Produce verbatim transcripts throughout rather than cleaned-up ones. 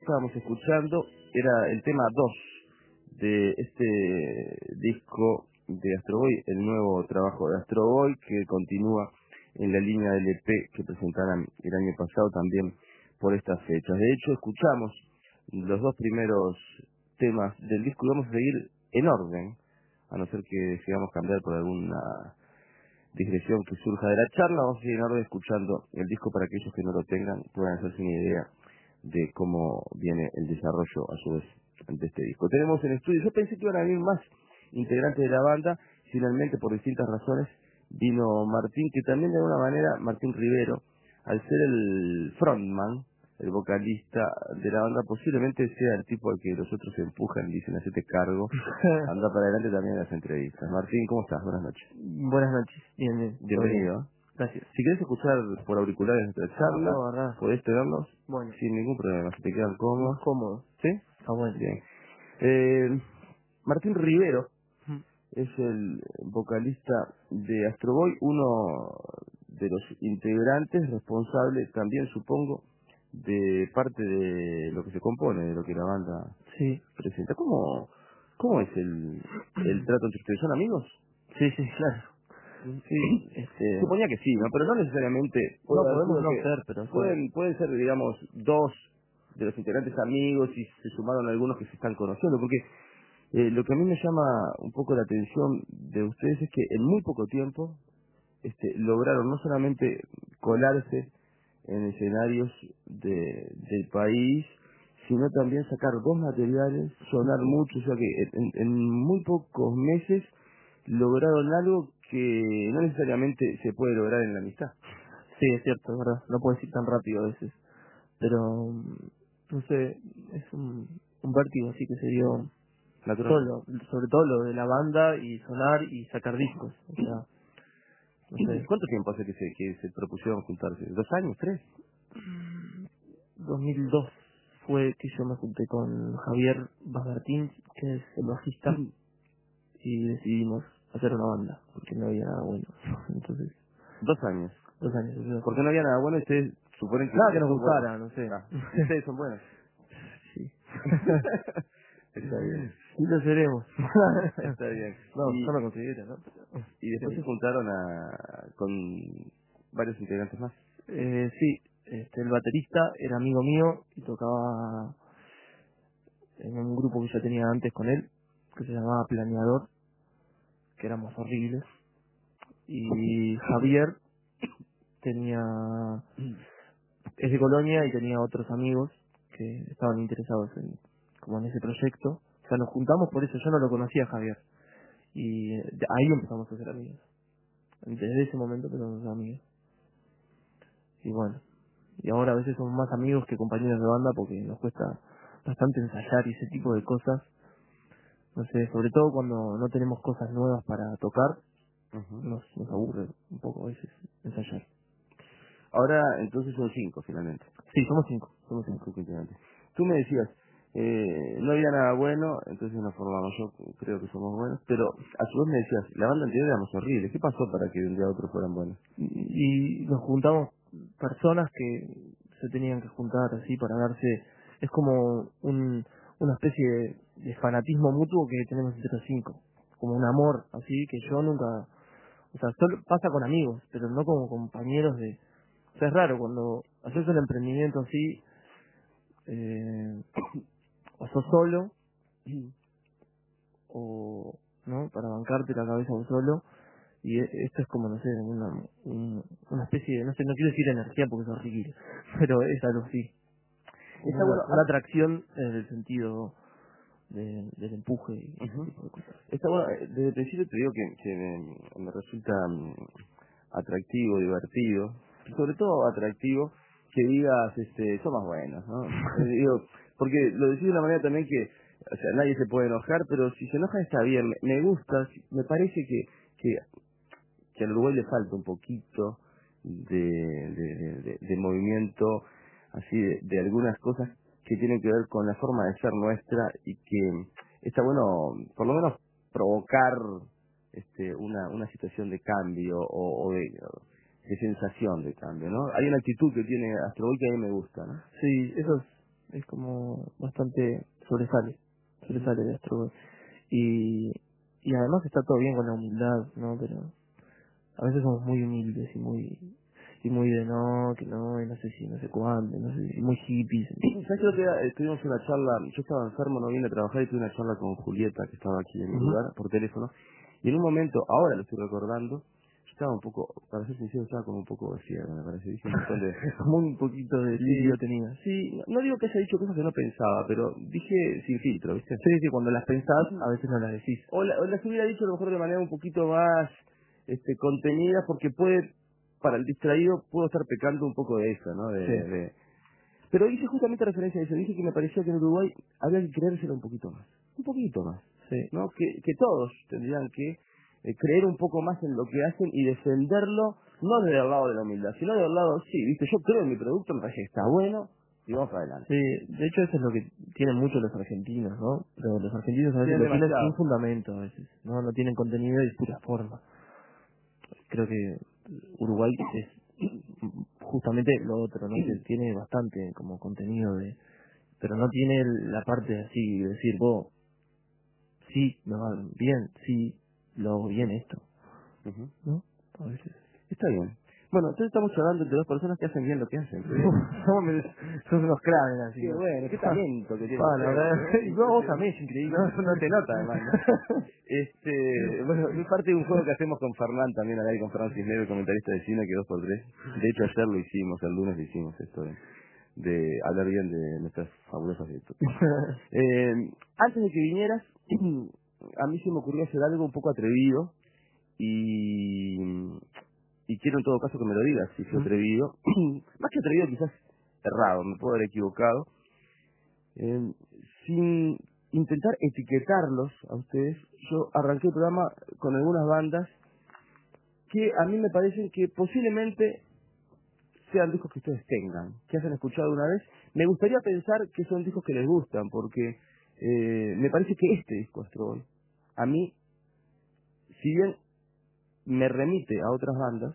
Estábamos escuchando era el tema dos de este disco de Astro Boy, el nuevo trabajo de Astro Boy, que continúa en la línea del E P que presentaron el año pasado también por estas fechas. De hecho, escuchamos los dos primeros temas del disco y vamos a seguir en orden, a no ser que decidamos cambiar por alguna digresión que surja de la charla. Vamos a seguir en orden escuchando el disco para aquellos que no lo tengan puedan hacerse una idea de cómo viene el desarrollo a su vez de este disco. Tenemos en estudio, yo pensé que iban a venir más integrantes de la banda, finalmente por distintas razones vino Martín, que también de alguna manera, Martín Rivero, al ser el frontman, el vocalista de la banda, posiblemente sea el tipo al que los otros se empujan y dicen hacete cargo, anda para adelante también en las entrevistas. Martín, ¿cómo estás? Buenas noches. Buenas noches, bien, bien. Bienvenido. Gracias. Si querés escuchar por auriculares nuestra charla, No, no, verdad. podés tenerlos Bueno, sin ningún problema, si te quedan más cómodos. cómodo. ¿Sí? Está bueno. Bien. Eh, Martín Rivero Mm. es el vocalista de Astro Boy, uno de los integrantes responsable también, supongo, de parte de lo que se compone, de lo que la banda Sí, presenta. ¿Cómo, cómo es el, el trato entre ustedes? ¿Son amigos? sí, sí, claro. Sí, este... Suponía que sí, ¿no? Pero no necesariamente. No, Puede haber podemos sido no que ser, pero sí. pueden, pueden ser, digamos, dos de los integrantes amigos y se sumaron algunos que se están conociendo, porque eh, lo que a mí me llama un poco la atención de ustedes es que en muy poco tiempo este, lograron no solamente colarse en escenarios de, del país, sino también sacar dos materiales, sonar mucho, o sea que en, en muy pocos meses lograron algo que no necesariamente se puede lograr en la amistad. Sí, es cierto, es verdad. No puedes ir tan rápido a veces. Pero, mm, no sé, es un, un vértigo así que se dio Natural. solo. Sobre todo lo de la banda y sonar y sacar discos. O sea, no sé. ¿Cuánto tiempo hace que se, que se propusieron juntarse? ¿Dos años? ¿Tres? dos mil dos fue que yo me junté con Javier Basmartín, que es el bajista, y decidimos hacer una banda, porque no había nada bueno. Entonces, Dos años. dos años. Eso. Porque no había nada bueno y ustedes suponen que Nada que ustedes nos son buenos. gustara, no sé. Ah, ustedes son buenos. Sí. Está bien. Sí lo seremos. Está bien. No, Y, yo me considero, ¿no? Pero, y después se sí. juntaron a, con varios integrantes más. Eh, sí, este, el baterista era amigo mío y tocaba en un grupo que yo tenía antes con él, que se llamaba Planeador, que éramos horribles. Y Javier tenía es de Colonia y tenía otros amigos que estaban interesados en como en ese proyecto. O sea, nos juntamos por eso. Yo no lo conocía a Javier y eh, de ahí empezamos a ser amigos. Desde ese momento empezamos a ser amigos. Y bueno, y ahora a veces somos más amigos que compañeros de banda porque nos cuesta bastante ensayar y ese tipo de cosas. No sé, sobre todo cuando no tenemos cosas nuevas para tocar, Ujú. nos, nos aburre un poco a veces ensayar. Ahora, entonces son cinco finalmente. Sí, somos cinco, somos cinco. Cinco integrantes. Tú me decías, eh, no había nada bueno, entonces nos formamos. Yo creo que somos buenos, pero a su vez me decías, la banda anterior éramos horribles. ¿Qué pasó para que de un día a otro fueran buenos? Y, y nos juntamos personas que se tenían que juntar así para darse, es como un, una especie de, de fanatismo mutuo que tenemos entre los cinco, como un amor así que yo nunca, o sea, solo pasa con amigos, pero no como compañeros de, o sea, es raro cuando haces un emprendimiento así, eh, o sos solo, o, ¿no? Para bancarte la cabeza vos solo, y e- esto es como, no sé, una, un- una especie de, no sé, no quiero decir energía porque es horrible, pero es algo así, como Está una, bueno, una atracción en el sentido de- del empuje y ese ujú. tipo de cosas. Está bueno, eh, desde el principio te digo que, que me, me resulta mm, atractivo, divertido, sobre todo atractivo que digas, este, son más buenos, ¿no? Eh, digo, porque lo decís de una manera también que, o sea, nadie se puede enojar, pero si se enoja está bien, me, me gusta, me parece que, que, que al Uruguay le falta un poquito de, de, de, de- de movimiento, así, de, de algunas cosas que tienen que ver con la forma de ser nuestra y que está bueno, por lo menos, provocar este una, una situación de cambio o, o de, de sensación de cambio, ¿no? Hay una actitud que tiene Astro Boy que a mí me gusta, ¿no? Sí, eso es, es como bastante sobresale, sobresale de Astro Boy. Y, y además está todo bien con la humildad, ¿no? Pero a veces somos muy humildes y muy y muy de no, que no, y no sé si, no sé cuándo, no sé si, muy hippies. ¿Sabes que el otro día, eh, tuvimos una charla? Yo estaba enfermo, no vine a trabajar y tuve una charla con Julieta, que estaba aquí en mi Ujú. lugar, por teléfono. Y en un momento, ahora lo estoy recordando, yo estaba un poco, para ser sincero, estaba como un poco vacía, me parece. Dije un montón de... Como un poquito de Sí, lirio tenía. sí, no digo que haya dicho cosas que no pensaba, pero dije sin filtro, ¿viste? Sí, sí, cuando las pensás, a veces no las decís. O, la, o las hubiera dicho a lo mejor de manera un poquito más este contenida, porque puede, para el distraído, puedo estar pecando un poco de eso, ¿no? De, Sí. de... Pero hice justamente referencia a eso, dije que me parecía que en Uruguay había que creérselo un poquito más, un poquito más, Sí. ¿no? Que, que todos tendrían que eh, creer un poco más en lo que hacen y defenderlo, no desde el lado de la humildad, sino del lado, sí, viste, yo creo en mi producto, me parece que está bueno, y vamos para adelante. Sí, de hecho eso es lo que tienen mucho los argentinos, ¿no? Pero los argentinos a veces Tienen lo tienen demasiado. sin fundamento, a veces, ¿no? No tienen contenido y pura forma. Creo que Uruguay es justamente lo otro, ¿no? Que tiene bastante como contenido de... Pero no tiene la parte así de decir, vos, sí, me va bien, sí, lo hago bien esto, Ujú. ¿no? A veces. Está bien. Bueno, entonces estamos hablando entre dos personas que hacen bien lo que hacen. Qué bien. Somos somos unos cráneos así, Qué ¿no? bueno, qué talento que tienen Ah, la ustedes, verdad, ¿eh? y vos, vos Impresionante. también, es increíble. No, no te nota además, ¿no? Este, bueno, es parte de un juego que hacemos con Fernán también, al aire con Fernán Cisneros, comentarista de cine, que dos por tres. De hecho, ayer lo hicimos, el lunes lo hicimos esto de, de hablar bien de nuestras fabulosas virtudes. Eh, antes de que vinieras, a mí se me ocurrió hacer algo un poco atrevido y, y quiero en todo caso que me lo digas, si fue atrevido. Más que atrevido, quizás errado, me puedo haber equivocado. Eh, sin intentar etiquetarlos a ustedes, yo arranqué el programa con algunas bandas que a mí me parecen que posiblemente sean discos que ustedes tengan, que hayan escuchado una vez. Me gustaría pensar que son discos que les gustan, porque eh, me parece que este disco Astro Boy, a mí, si bien me remite a otras bandas,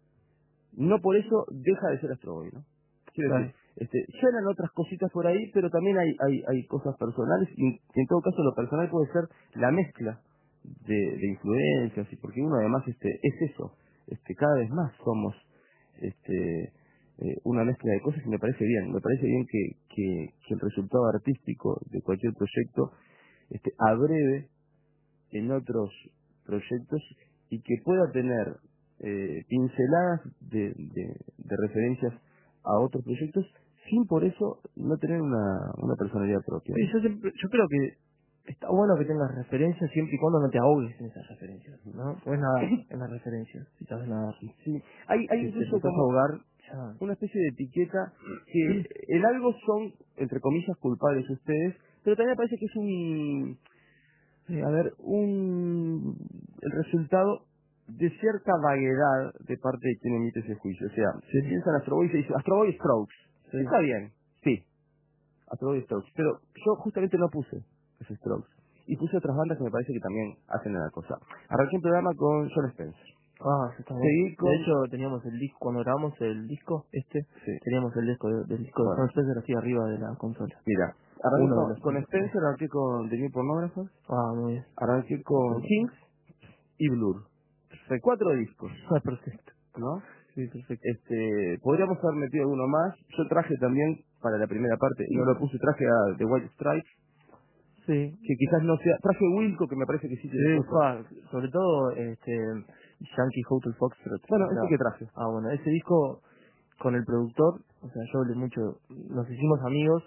no por eso deja de ser Astro Boy, ¿no? Quiero Claro. decir, este, suenan otras cositas por ahí, pero también hay, hay, hay cosas personales, y en todo caso lo personal puede ser la mezcla de, de influencias, y porque uno además este es eso, este cada vez más somos este eh, una mezcla de cosas, y me parece bien, me parece bien que, que, que el resultado artístico de cualquier proyecto este abreve en otros proyectos y que pueda tener eh, pinceladas de, de, de referencias a otros proyectos sin por eso no tener una, una personalidad propia. Sí, yo, siempre, yo creo que está bueno que tengas referencias siempre y cuando no te ahogues en esas referencias, ¿no? Puedes nadar en las referencias, si sabes nadar. Sí, hay, hay Si te incluso empezás a como ahogar, ya... una especie de etiqueta que en algo son, entre comillas, culpables ustedes, pero también me parece que es un, eh, a ver, un, el resultado de cierta vaguedad de parte de quien emite ese juicio. O sea, se piensa en Astro Boy y se dice Astro Boy Strokes. Sí. Está bien, sí, Astro Boy Strokes, pero yo justamente no puse ese Strokes. Y puse otras bandas que me parece que también hacen la cosa. Arranqué un programa con John Spencer. Ah, eso está bueno. Seguí con... De hecho, teníamos el disco, cuando grabamos el disco, este, Sí, teníamos el disco de- del disco de bueno, John Spencer así arriba de la consola. mira, arranqué Uno de con, los con discos. Spencer, arranqué con The New Pornographers, Ah, muy bien. arranqué con Kings y Blur. Perfecto. Cuatro discos, Ah, perfecto. ¿no? Sí, perfecto. Este, podríamos haber metido alguno más. Yo traje también, para la primera parte, no lo puse, traje a The White Stripes, Sí. que quizás no sea... Traje Wilco, que me parece que sí tiene Sí, cosas. fa, sobre todo, este, Yankee Hotel Foxtrot. Bueno, O este sea, que traje. ah, bueno, ese disco con el productor, o sea, yo hablé mucho, nos hicimos amigos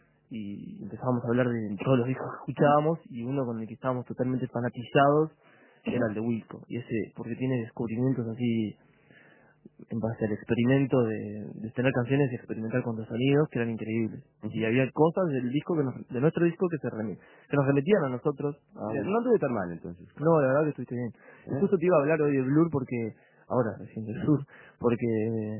y empezamos a hablar de todos los discos que escuchábamos y uno con el que estábamos totalmente fanatizados era el de Wilco. Y ese, porque tiene descubrimientos así en base al experimento de, de tener canciones y experimentar con los sonidos que eran increíbles. Y había cosas del disco que nos- de nuestro disco que se remi- que nos remetían a nosotros. a- Bien, no anduve tan mal, entonces. no, la verdad que estuviste bien. Y ¿Eh? justo te iba a hablar hoy de Blur porque, ahora recién del Blur, porque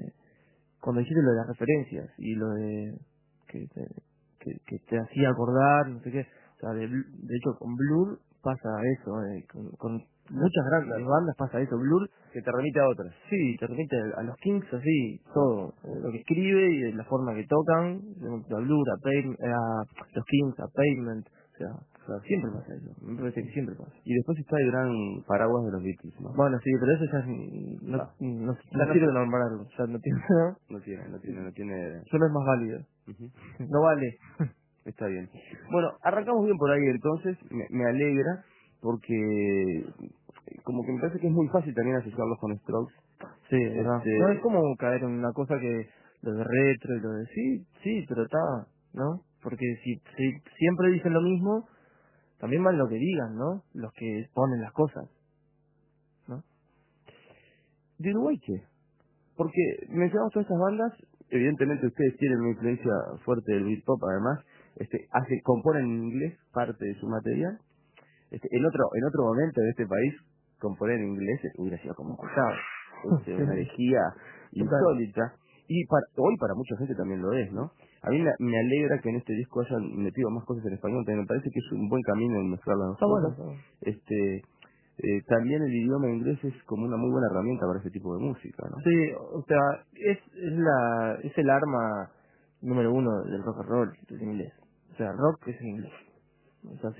cuando dijiste lo de las referencias y lo de que te, que, que te hacía acordar, no sé qué, o sea, de, Bl- de hecho con Blur pasa eso, eh, con, con muchas grandes bandas pasa eso. Blur que te remite a otras. Sí, te remite a los Kings, así, todo. Eh, lo que escribe y la forma que tocan, a Blur, a, Pavement, a los Kings, a Pavement, o sea, o sea, siempre pasa eso, me parece que siempre pasa. Y después está el gran paraguas de los Beatles, ¿no? Bueno, sí, pero eso ya es- no, Ah. no, no, Ya no no sirve se- nombrarlo, ya no tiene, No tiene, no tiene, no tiene... solo es más válido, Ujú. no vale. Está bien. Bueno, arrancamos bien por ahí entonces, me, me alegra, porque como que me parece que es muy fácil también asociarlos con Strokes. Sí, es verdad. Este, No es como caer en una cosa que lo de retro y lo de sí, sí, pero está, ¿no? Porque si, si siempre dicen lo mismo, también van lo que digan, ¿no? Los que ponen las cosas, ¿no? ¿De Uruguay qué? Porque mencionamos todas estas bandas, evidentemente ustedes tienen una influencia fuerte del beat pop, además, este, hace, componen en inglés parte de su material. Este, en otro, en otro momento de este país, componer en inglés hubiera sido como claro, este, una herejía insólita. Y para, hoy para mucha gente también lo es, ¿no? A mí me, me alegra que en este disco hayan metido más cosas en español, también me parece que es un buen camino en mezclar las dos Está bueno, cosas. está bueno. Este, eh, también el idioma inglés es como una muy buena herramienta para este tipo de música, ¿no? Sí, o sea, es, es la, es el arma número uno del rock and roll, el inglés. O sea, rock es en inglés. Es así.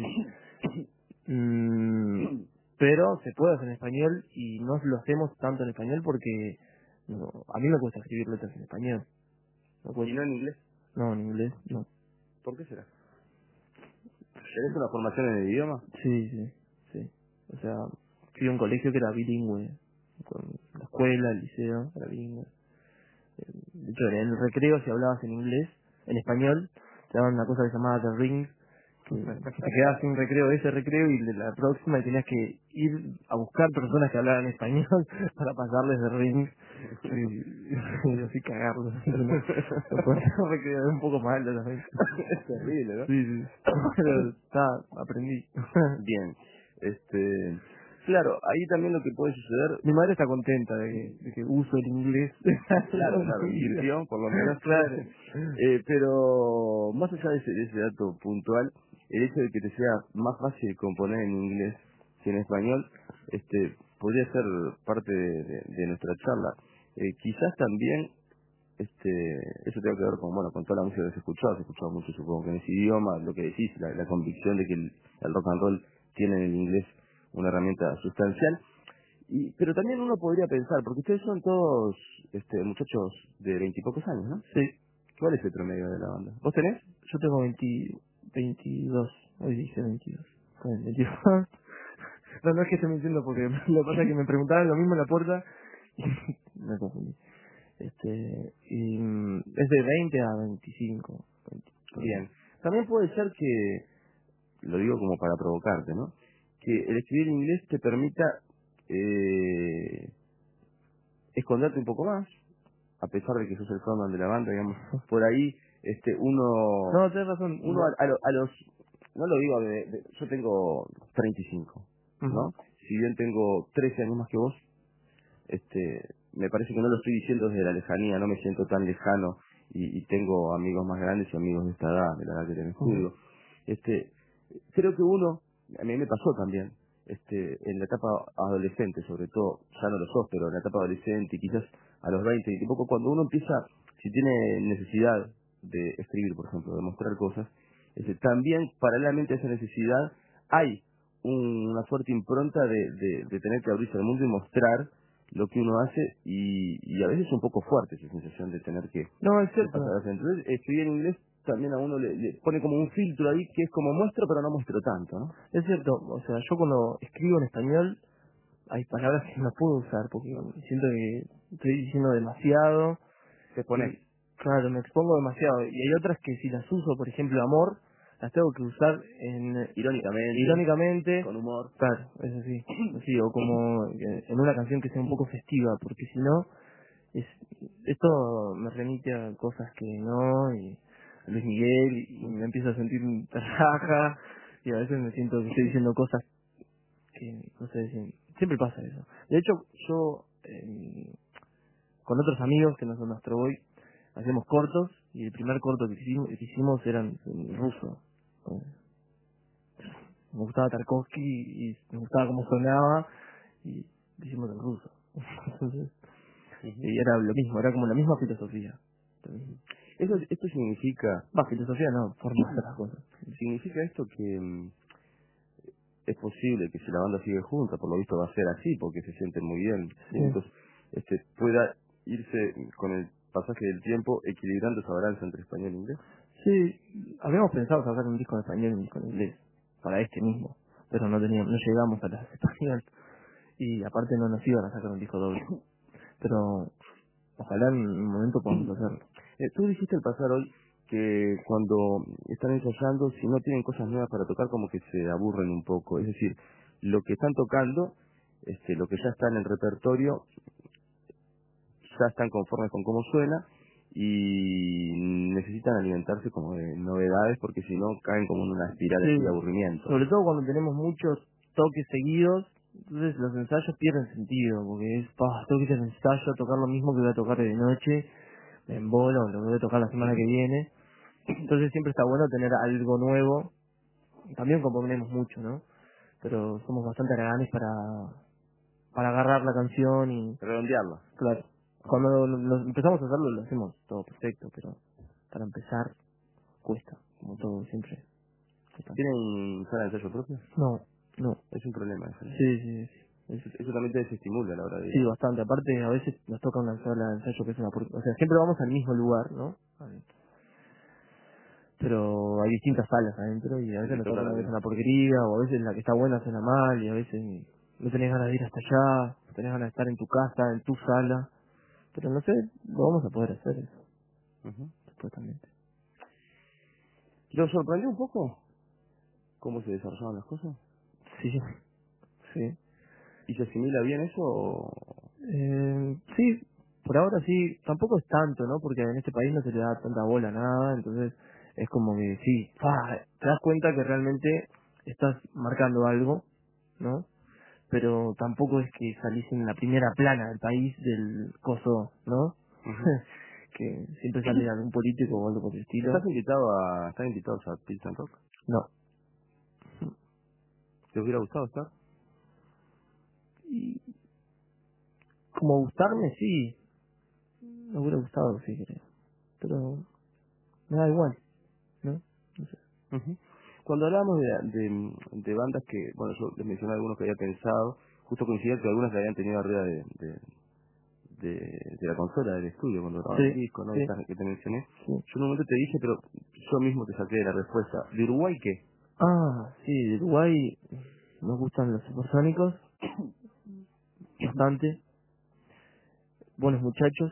Mm, pero se puede hacer en español y no lo hacemos tanto en español porque no, a mí me cuesta escribir letras en español. Me ¿Y cuesta. no en inglés? No, en inglés no. ¿Por qué será? ¿Tenés una formación en el idioma? Sí, sí, sí. O sea, fui a un colegio que era bilingüe. Con la escuela, el liceo, era bilingüe. Eh, De hecho, en el recreo, si hablabas en inglés, en español, te daban una cosa que se llamaba The Ring, que te quedabas sin recreo ese recreo y de la próxima y tenías que ir a buscar personas que hablaran español para pasarles The Ring y, y así cagarlos. No, no podía recreo, es un poco malo también. Es terrible, ¿no? Sí, sí. Pero está, aprendí. Bien, este, claro, ahí también lo que puede suceder, Mi madre está contenta de que, de que uso el inglés. claro, claro, invirtió, por lo menos, Claro. eh, pero más allá de ese, de ese dato puntual, el hecho de que te sea más fácil componer en inglés que en español, este, podría ser parte de, de- de nuestra charla. Eh, quizás también este eso tiene que ver con bueno con toda la música que has escuchado, has escuchado mucho supongo que en ese idioma, lo que decís, la, la convicción de que el, el rock and roll tiene en el inglés una herramienta sustancial. Y pero también uno podría pensar, porque ustedes son todos este muchachos de veintipocos años, ¿no? Sí, ¿Cuál es el promedio de la banda? ¿Vos tenés? yo tengo veinte, veintidós, hoy dije veintidós. Joder, veintidós. No, no es que esté mintiendo porque lo que pasa es que me preguntaban lo mismo en la puerta y me confundí. Este, y mm, es de veinte a veinticinco. veinte, por ahí. Bien. También puede ser que, lo digo como para provocarte, ¿no? Que el escribir en inglés te permita eh, esconderte un poco más, a pesar de que sos el frontman de la banda, digamos, por ahí este uno No, tienes razón. uno a, a lo- a los no lo digo de, de- yo tengo treinta y cinco, ¿no? Ujú. Si bien tengo trece años más que vos, este me parece que no lo estoy diciendo desde la lejanía, no me siento tan lejano y, y tengo amigos más grandes y amigos de esta edad, de la edad que tenés tú, Ujú. digo. Este, creo que uno, a mí me pasó también, este, en la etapa adolescente sobre todo, ya no lo sos, pero en la etapa adolescente y quizás a los veinte y poco, cuando uno empieza, si tiene necesidad de escribir, por ejemplo, de mostrar cosas, este, también paralelamente a esa necesidad hay un- una fuerte impronta de, de, de tener que abrirse al mundo y mostrar lo que uno hace y, y a veces es un poco fuerte esa sensación de tener que No, es de cierto. pasar hacia- entonces escribir en inglés también a uno le, le pone como un filtro ahí que es como muestro pero no muestro tanto, ¿no? Es cierto. O sea, yo cuando escribo en español hay palabras que no puedo usar porque siento que estoy diciendo demasiado. Te pones Y, claro, me expongo demasiado. Y hay otras que si las uso, por ejemplo, amor, las tengo que usar en irónicamente, irónicamente. con humor. Claro, eso sí. Sí, o como eh, en una canción que sea un poco festiva, porque si no, es, esto me remite a cosas que no, y a Luis Miguel, y me empiezo a sentir raja, y a veces me siento que estoy diciendo cosas que, no sé, si- siempre pasa eso. De hecho, yo, eh, con otros amigos que no son Astro Boy, hacemos cortos, y el primer corto que hicimos, que hicimos era en en ruso. Me gustaba Tarkovsky y me gustaba cómo sonaba y lo hicimos en ruso. Entonces, Ujú. y era lo mismo, era como la misma filosofía. Eso, esto significa, Va, filosofía no, forma de hacer las cosas. significa esto que mm, es posible que si la banda sigue junta, por lo visto va a ser así, porque se sienten muy bien Sí. juntos, este, pueda irse con el pasaje del tiempo equilibrando esa balanza entre español e inglés. Sí, habíamos pensado sacar un disco en español y un disco en inglés, para este mismo, pero no teníamos, no llegamos a las español, y aparte no nos iban a sacar un disco doble. Pero ojalá en un momento podamos hacerlo. Eh, tú dijiste al pasar hoy que cuando están ensayando, si no tienen cosas nuevas para tocar, como que se aburren un poco. Es decir, lo que están tocando, este, lo que ya está en el repertorio, ya están conformes con cómo suena y necesitan alimentarse como de novedades porque si no caen como en una espiral así de Sí, aburrimiento. sobre todo cuando tenemos muchos toques seguidos, entonces los ensayos pierden sentido, porque es, pa, tengo que ir al ensayo a tocar lo mismo que voy a tocar de noche, en bola, o lo que voy a tocar la semana que viene. Entonces siempre está bueno tener algo nuevo. También componemos mucho, ¿no? Pero somos bastante haraganes para, para agarrar la canción y, Redondearla. claro, cuando lo, lo empezamos a hacerlo lo hacemos todo perfecto, pero para empezar cuesta, como todo siempre. Cuesta. ¿Tienen sala de ensayo propia? No, no. Es un problema eso. ¿no? Sí, sí, sí. Es- Eso, eso también te desestimula a la hora de ir sí, a... bastante. Aparte, a veces nos toca una sala de ensayo que es una... por- O sea, siempre vamos al mismo lugar, ¿no? Al- Pero hay distintas salas adentro y a y veces te nos toca toca la una que vez no. una porquería, o a veces la que está buena suena mal, y a veces no tenés ganas de ir hasta allá, no tenés ganas de estar en tu casa, en tu sala. Pero no sé, lo vamos a poder hacer eso, Ujú. supuestamente. ¿Lo sorprendió un poco cómo se desarrollaban las cosas? Sí, sí. ¿Y se asimila bien eso o...? Eh, sí, por ahora sí, tampoco es tanto, ¿no? Porque en este país no se le da tanta bola a nada, entonces es como que sí, ¡fua! Te das cuenta que realmente estás marcando algo, ¿no? Pero tampoco es que salís en la primera plana del país del coso, ¿no? Ujú. Que siempre sale algún político o algo por el estilo. ¿Estás invitado a... ¿Están invitados a Pilsen Rock? No. ¿Te hubiera gustado estar? Y como gustarme, sí, me hubiera gustado, sí, creo. Pero me da igual, ¿no? No sé. Ujú. Cuando hablábamos de, de, de bandas que, bueno, yo les mencioné algunos que había pensado, justo coincidía que algunas que habían tenido arriba de, de, de, de la consola del estudio cuando grababan el Sí, disco, ¿no? sí, Estas que te mencioné. sí. Yo en un momento te dije, pero yo mismo te saqué de la respuesta. ¿De Uruguay qué? Ah, sí, de Uruguay nos gustan los supersónicos, bastante, buenos muchachos.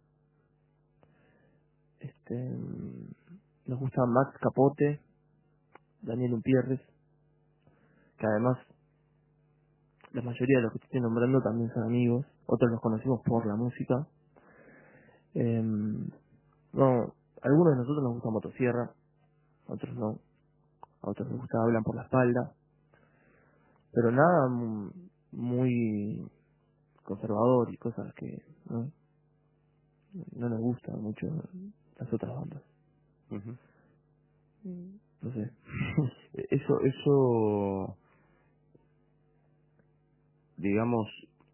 Este, mm, nos gusta Max Capote, Daniel Umpierres, que además la mayoría de los que te estoy nombrando también son amigos, otros los conocimos por la música. Eh, no, algunos de nosotros nos gusta Motosierra, otros no, a otros les gusta Hablan por la espalda, pero nada mm, muy conservador y cosas que no, no nos gustan mucho las otras bandas. Ujú. No sé. Eh, Eso, eso, digamos,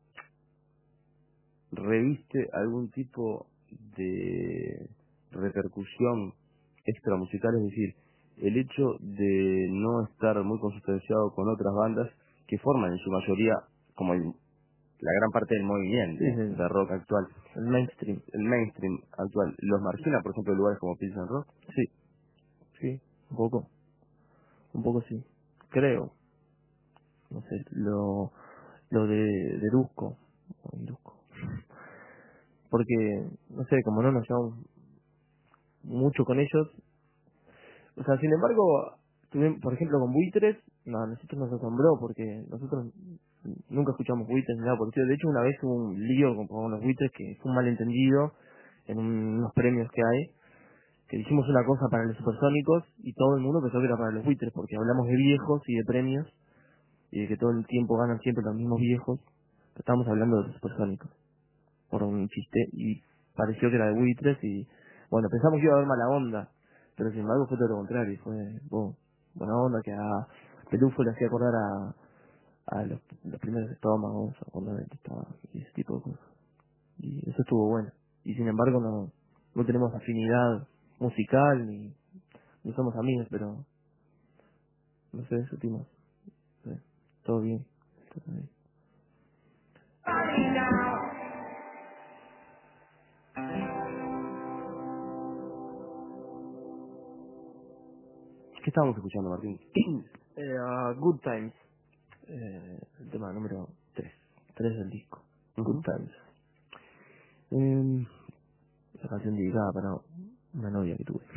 reviste algún tipo de repercusión extramusical, es decir, el hecho de no estar muy consustanciado con otras bandas que forman en su mayoría, como el- la gran parte del movimiento Sí, sí, de rock actual, el mainstream. el mainstream actual, los margina, por ejemplo, lugares como Pilsen Rock. Sí, sí, un poco, un poco sí. Creo, no sé, lo, lo de, de Dusko, o Indusco. Porque, no sé, como no nos llevamos mucho con ellos, o sea, sin embargo, tuvimos, por ejemplo, con Buitres, no, a nosotros nos asombró porque nosotros nunca escuchamos Buitres ni nada por el estilo. De hecho, una vez hubo un lío con, con los Buitres que fue un malentendido en un- unos premios que hay, que hicimos una cosa para los supersónicos y todo el mundo pensó que era para los Buitres, porque hablamos de viejos y de premios y de que todo el tiempo ganan siempre los mismos viejos. Pero estábamos hablando de los supersónicos por un chiste y pareció que era de Buitres y bueno, pensamos que iba a haber mala onda, pero sin embargo fue todo lo contrario, fue bo- buena onda que a Pelufo le hacía acordar a, a los, los primeros estómagos, a cuando él estaba, y ese tipo de cosas. Y eso estuvo bueno. Y sin embargo no, no tenemos afinidad musical ni, ni somos amigos, pero no sé, discutimos. Sí, todo bien. Todo bien. ¿Qué estábamos escuchando, Martín? Eh, uh, Good Times, eh, el tema número tres tres del disco. Good Uh-huh. Times. Eh, La canción dedicada para una novia que tuve.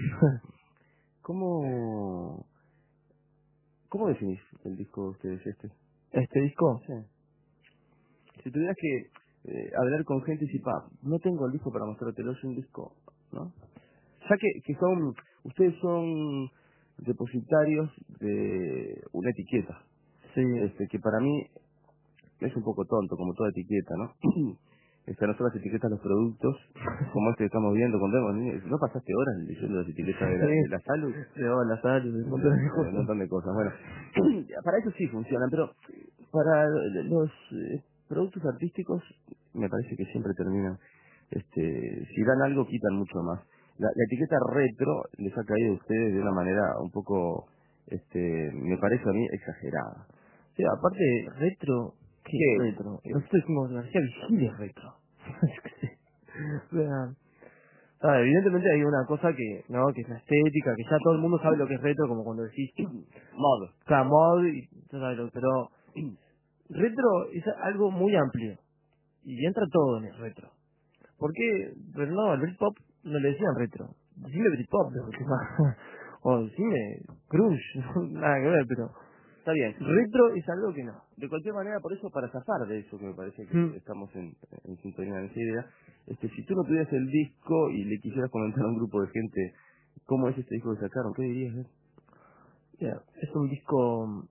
¿Cómo, ¿Cómo definís el disco de ustedes este? Este disco, Sí. Si tuvieras que eh, hablar con gente y decir, pa, no tengo el disco para mostrártelo, es un disco, ¿no? Ya que, que son, ustedes son depositarios de una etiqueta, sí, este, que para mí es un poco tonto, como toda etiqueta, ¿no? Este, no son las etiquetas de los productos, como este que estamos viendo, cuando vemos, no pasaste horas leyendo las etiquetas de la, de la salud, se va a la sal, un montón de eh, un cosas. montón de cosas. Bueno, para eso sí funcionan, pero para los eh, productos artísticos me parece que siempre terminan, este, si dan algo quitan mucho más. La, la etiqueta retro les ha caído a ustedes de una manera un poco, este, me parece a mí exagerada. Sí, aparte, retro, ¿qué ¿Qué? es retro? ¿Qué? Nosotros decimos García Vigil es retro. Yo qué sé. O sea, ah, evidentemente hay una cosa que, ¿no? Que es la estética, que ya todo el mundo sabe lo que es retro, como cuando decís, Mod. cada mod, y, tú sabes lo- pero retro es algo muy amplio, y entra todo en el retro. ¿Por qué? Pero no, al Britpop no le decían retro. Decime Britpop, de última. O decime grunge, nada que ver, pero Está bien. retro es algo que no. De cualquier manera, por eso, para zafar de eso, que me parece que Mm. estamos en, en sintonía en esa idea, este, si tú no tuvieras el disco y le quisieras comentar a un grupo de gente cómo es este disco que sacaron, ¿qué dirías? eh? Ya, es un disco mm,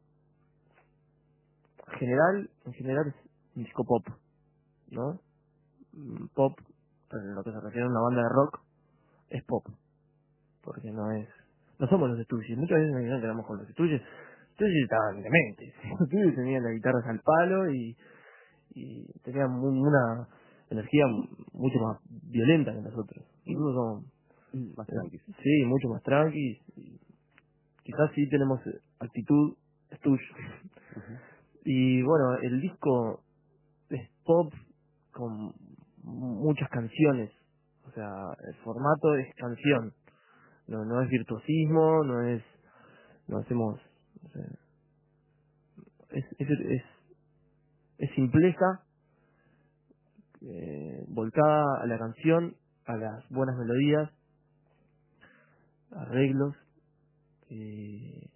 general, en general es un disco pop, ¿no? Mm, Pop, en lo que se refiere a una banda de rock, es pop, porque no es, no somos los Stooges. Muchas veces me dicen que éramos con los Stooges. Stooges estaban dementes. Los Stooges tenían las guitarras al palo y, y tenían mu- una energía mucho más violenta que nosotros. Nosotros somos, Mm, Más eh, tranqui. sí, mucho más tranquis. y Quizás sí tenemos eh, actitud Stooge. Ujú. Y bueno, el disco es pop con muchas canciones. O sea, el formato es canción. No, no es virtuosismo, no es, no hacemos, o sea, es, es, es, es simpleza, eh, volcada a la canción, a las buenas melodías, arreglos, y,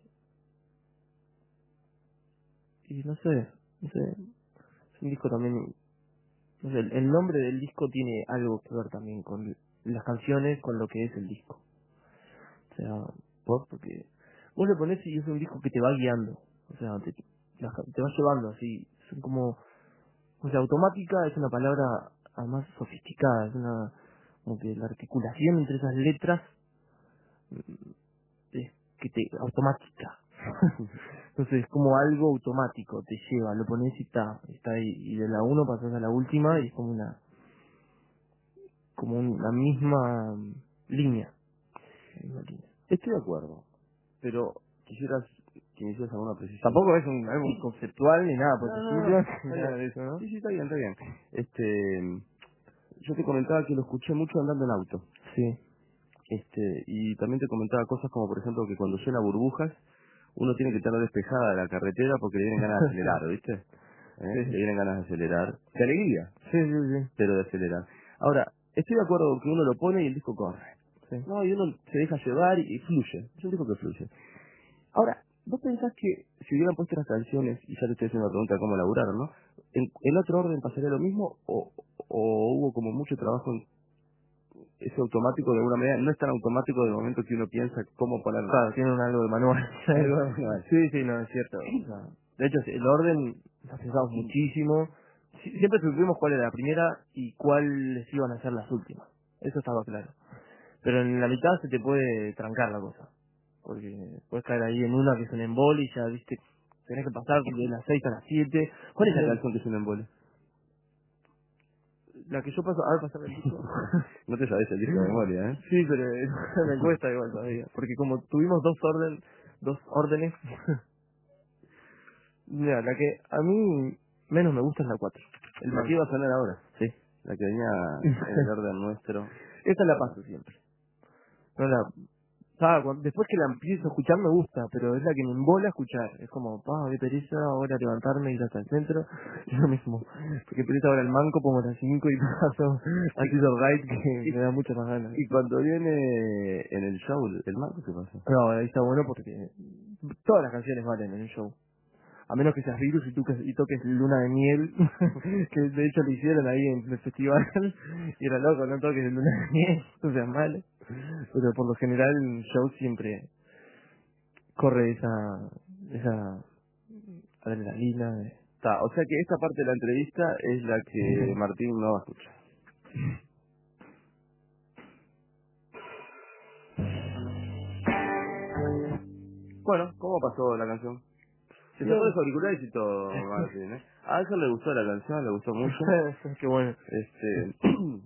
y no sé, no sé, es un disco también, no sé, el, el nombre del disco tiene algo que ver también con las canciones, con lo que es el disco. O sea, por, porque vos le pones y es un disco que te va guiando, o sea, te, las ca- te va llevando así, son como, o sea, automática es una palabra además sofisticada, es una, como que la articulación entre esas letras mm, es que te, automática. Entonces es como algo automático, te lleva, lo pones y está, está ahí, y de la uno pasas a la última y es como una, como una misma mm, línea. Misma línea. Estoy de acuerdo, pero quisieras que me hicieras alguna precisión. Tampoco es un, algo conceptual ni nada por No, el no, no, estilo, está ni nada bien. de eso, ¿no? Sí, sí, está bien, está bien. Este, yo te comentaba que lo escuché mucho andando en auto. Sí. Este, y también te comentaba cosas como, por ejemplo, que cuando llena burbujas, uno tiene que tener despejada la carretera porque le vienen ganas de acelerar, ¿viste? ¿Eh? Sí, Le vienen ganas de acelerar. De alegría, sí, sí, sí. pero de acelerar. Ahora, estoy de acuerdo con que uno lo pone y el disco corre. Sí. No, y uno se deja llevar y, y fluye. Es un disco que fluye. Ahora, ¿vos pensás que si hubieran puesto las canciones, y ya te estoy haciendo una pregunta de cómo elaboraron, ¿no? ¿En, en otro orden pasaría lo mismo o, o hubo como mucho trabajo en ese automático de alguna manera? No es tan automático del momento que uno piensa cómo ponerlo. Claro, tiene un algo de manual. Algo de manual. Sí, sí, no, es cierto. O sea, de hecho, sí, el orden lo pensamos muchísimo. Sí, siempre supimos cuál era la primera y cuáles iban a ser las últimas. Eso estaba claro. Pero en la mitad se te puede trancar la cosa. Porque puedes caer ahí en una que es un embole y ya, viste, tenés que pasar de las seis a las siete. ¿Cuál es la canción que suena en Vole? La que yo paso, a ver, pasar el disco. No te sabes el disco de memoria, ¿eh? Sí, pero me cuesta igual todavía. Porque como tuvimos dos orden, dos órdenes. Mira, la que a mí menos me gusta es la cuatro. La que iba a sonar ahora. Sí. La que venía en el orden nuestro. Esa la paso siempre. No la... Ah, cuando- después que la empiezo a escuchar me gusta, pero es la que me embola escuchar. Es como, pa, qué pereza ahora levantarme y ir hasta el centro. Es lo mismo. Porque pereza ahora el manco, pongo las cinco y paso así de right que me da muchas más ganas. Y cuando viene en el show, ¿el manco qué pasa? No, ahí está bueno porque todas las canciones valen en el show. A menos que seas virus y, tú que, y toques Luna de Miel, que de hecho lo hicieron ahí en el festival, y era loco, no toques Luna de Miel, no seas malo. Pero por lo general el show siempre corre esa esa adrenalina. De... Está, o sea que esta parte de la entrevista es la que Martín no va a escuchar. Bueno, ¿cómo pasó la canción? Se sacó los auriculares y todo, Martín, ¿eh? A Ángel le gustó la canción, le gustó mucho. Qué bueno. Este,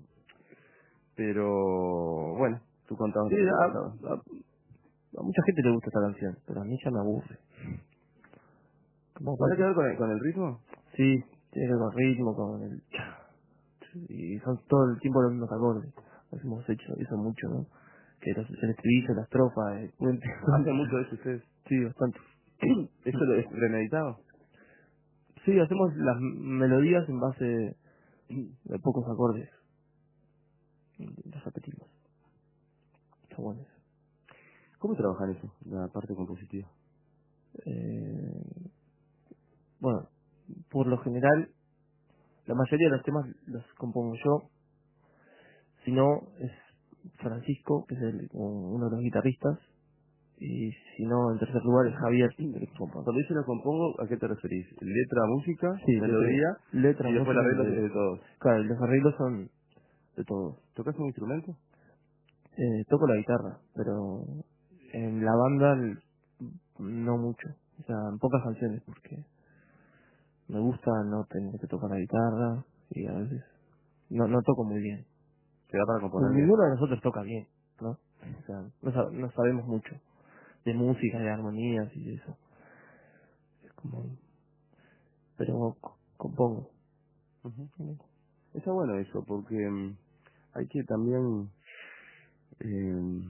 pero bueno, tú contabas Sí, lo que te a, pasaba. a, a mucha gente le gusta esta canción, pero a mí ya me aburre. Como ¿Habrá que que- ver con el, con el ritmo? Sí, tiene que ver con ritmo, con el... Y son todo el tiempo los mismos acordes. Nos hemos hecho eso mucho, ¿no? Que los, el estribillo, la estrofa, el puente. ¿Hacen mucho de eso ustedes? Sí, bastante. ¿Esto lo es premeditado? Sí, hacemos las melodías en base de pocos acordes. Y los repetimos. Está bueno eso. ¿Cómo trabajan eso, la parte compositiva? Eh, bueno, por lo general, la mayoría de los temas los compongo yo. Si no, es Francisco, que es el, uno de los guitarristas. Y si no, en tercer lugar es Javier, el que compone. Cuando dice lo compongo, ¿a qué te referís? ¿Letra, música, Sí, melodía letra, y después música la y arreglo melodía. de todos? Claro, los arreglos son de todos. ¿Tocas un instrumento? Eh, toco la guitarra, pero en la banda l- no mucho. O sea, en pocas canciones, porque me gusta no tener que tocar la guitarra y a veces no no toco muy bien. ¿Te da para componer bien? Ninguno de nosotros toca bien, ¿no? O sea, no, sab- no sabemos mucho de música, de armonías y de eso. Es como... Pero co- compongo. Ujú. Está bueno eso, porque mm, hay que también eh,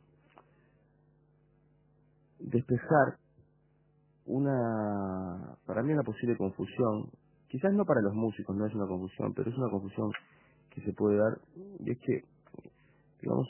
despejar una, para mí una posible confusión, quizás no para los músicos, no es una confusión, pero es una confusión que se puede dar, y es que, digamos,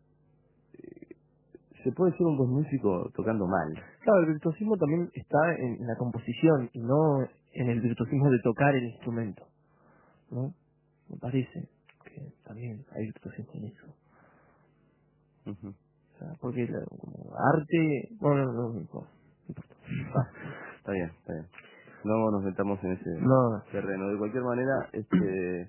se puede ser un buen músico tocando mal. Claro, el virtuosismo también está en la composición y no en el virtuosismo de tocar el instrumento, ¿no? Me parece que también hay virtuosismo en eso. Ujú. O sea, porque la- como arte... Bueno, no, no, no, importa. no importa. Ah, está bien, está bien. No nos metamos en ese No, terreno. De cualquier manera, este,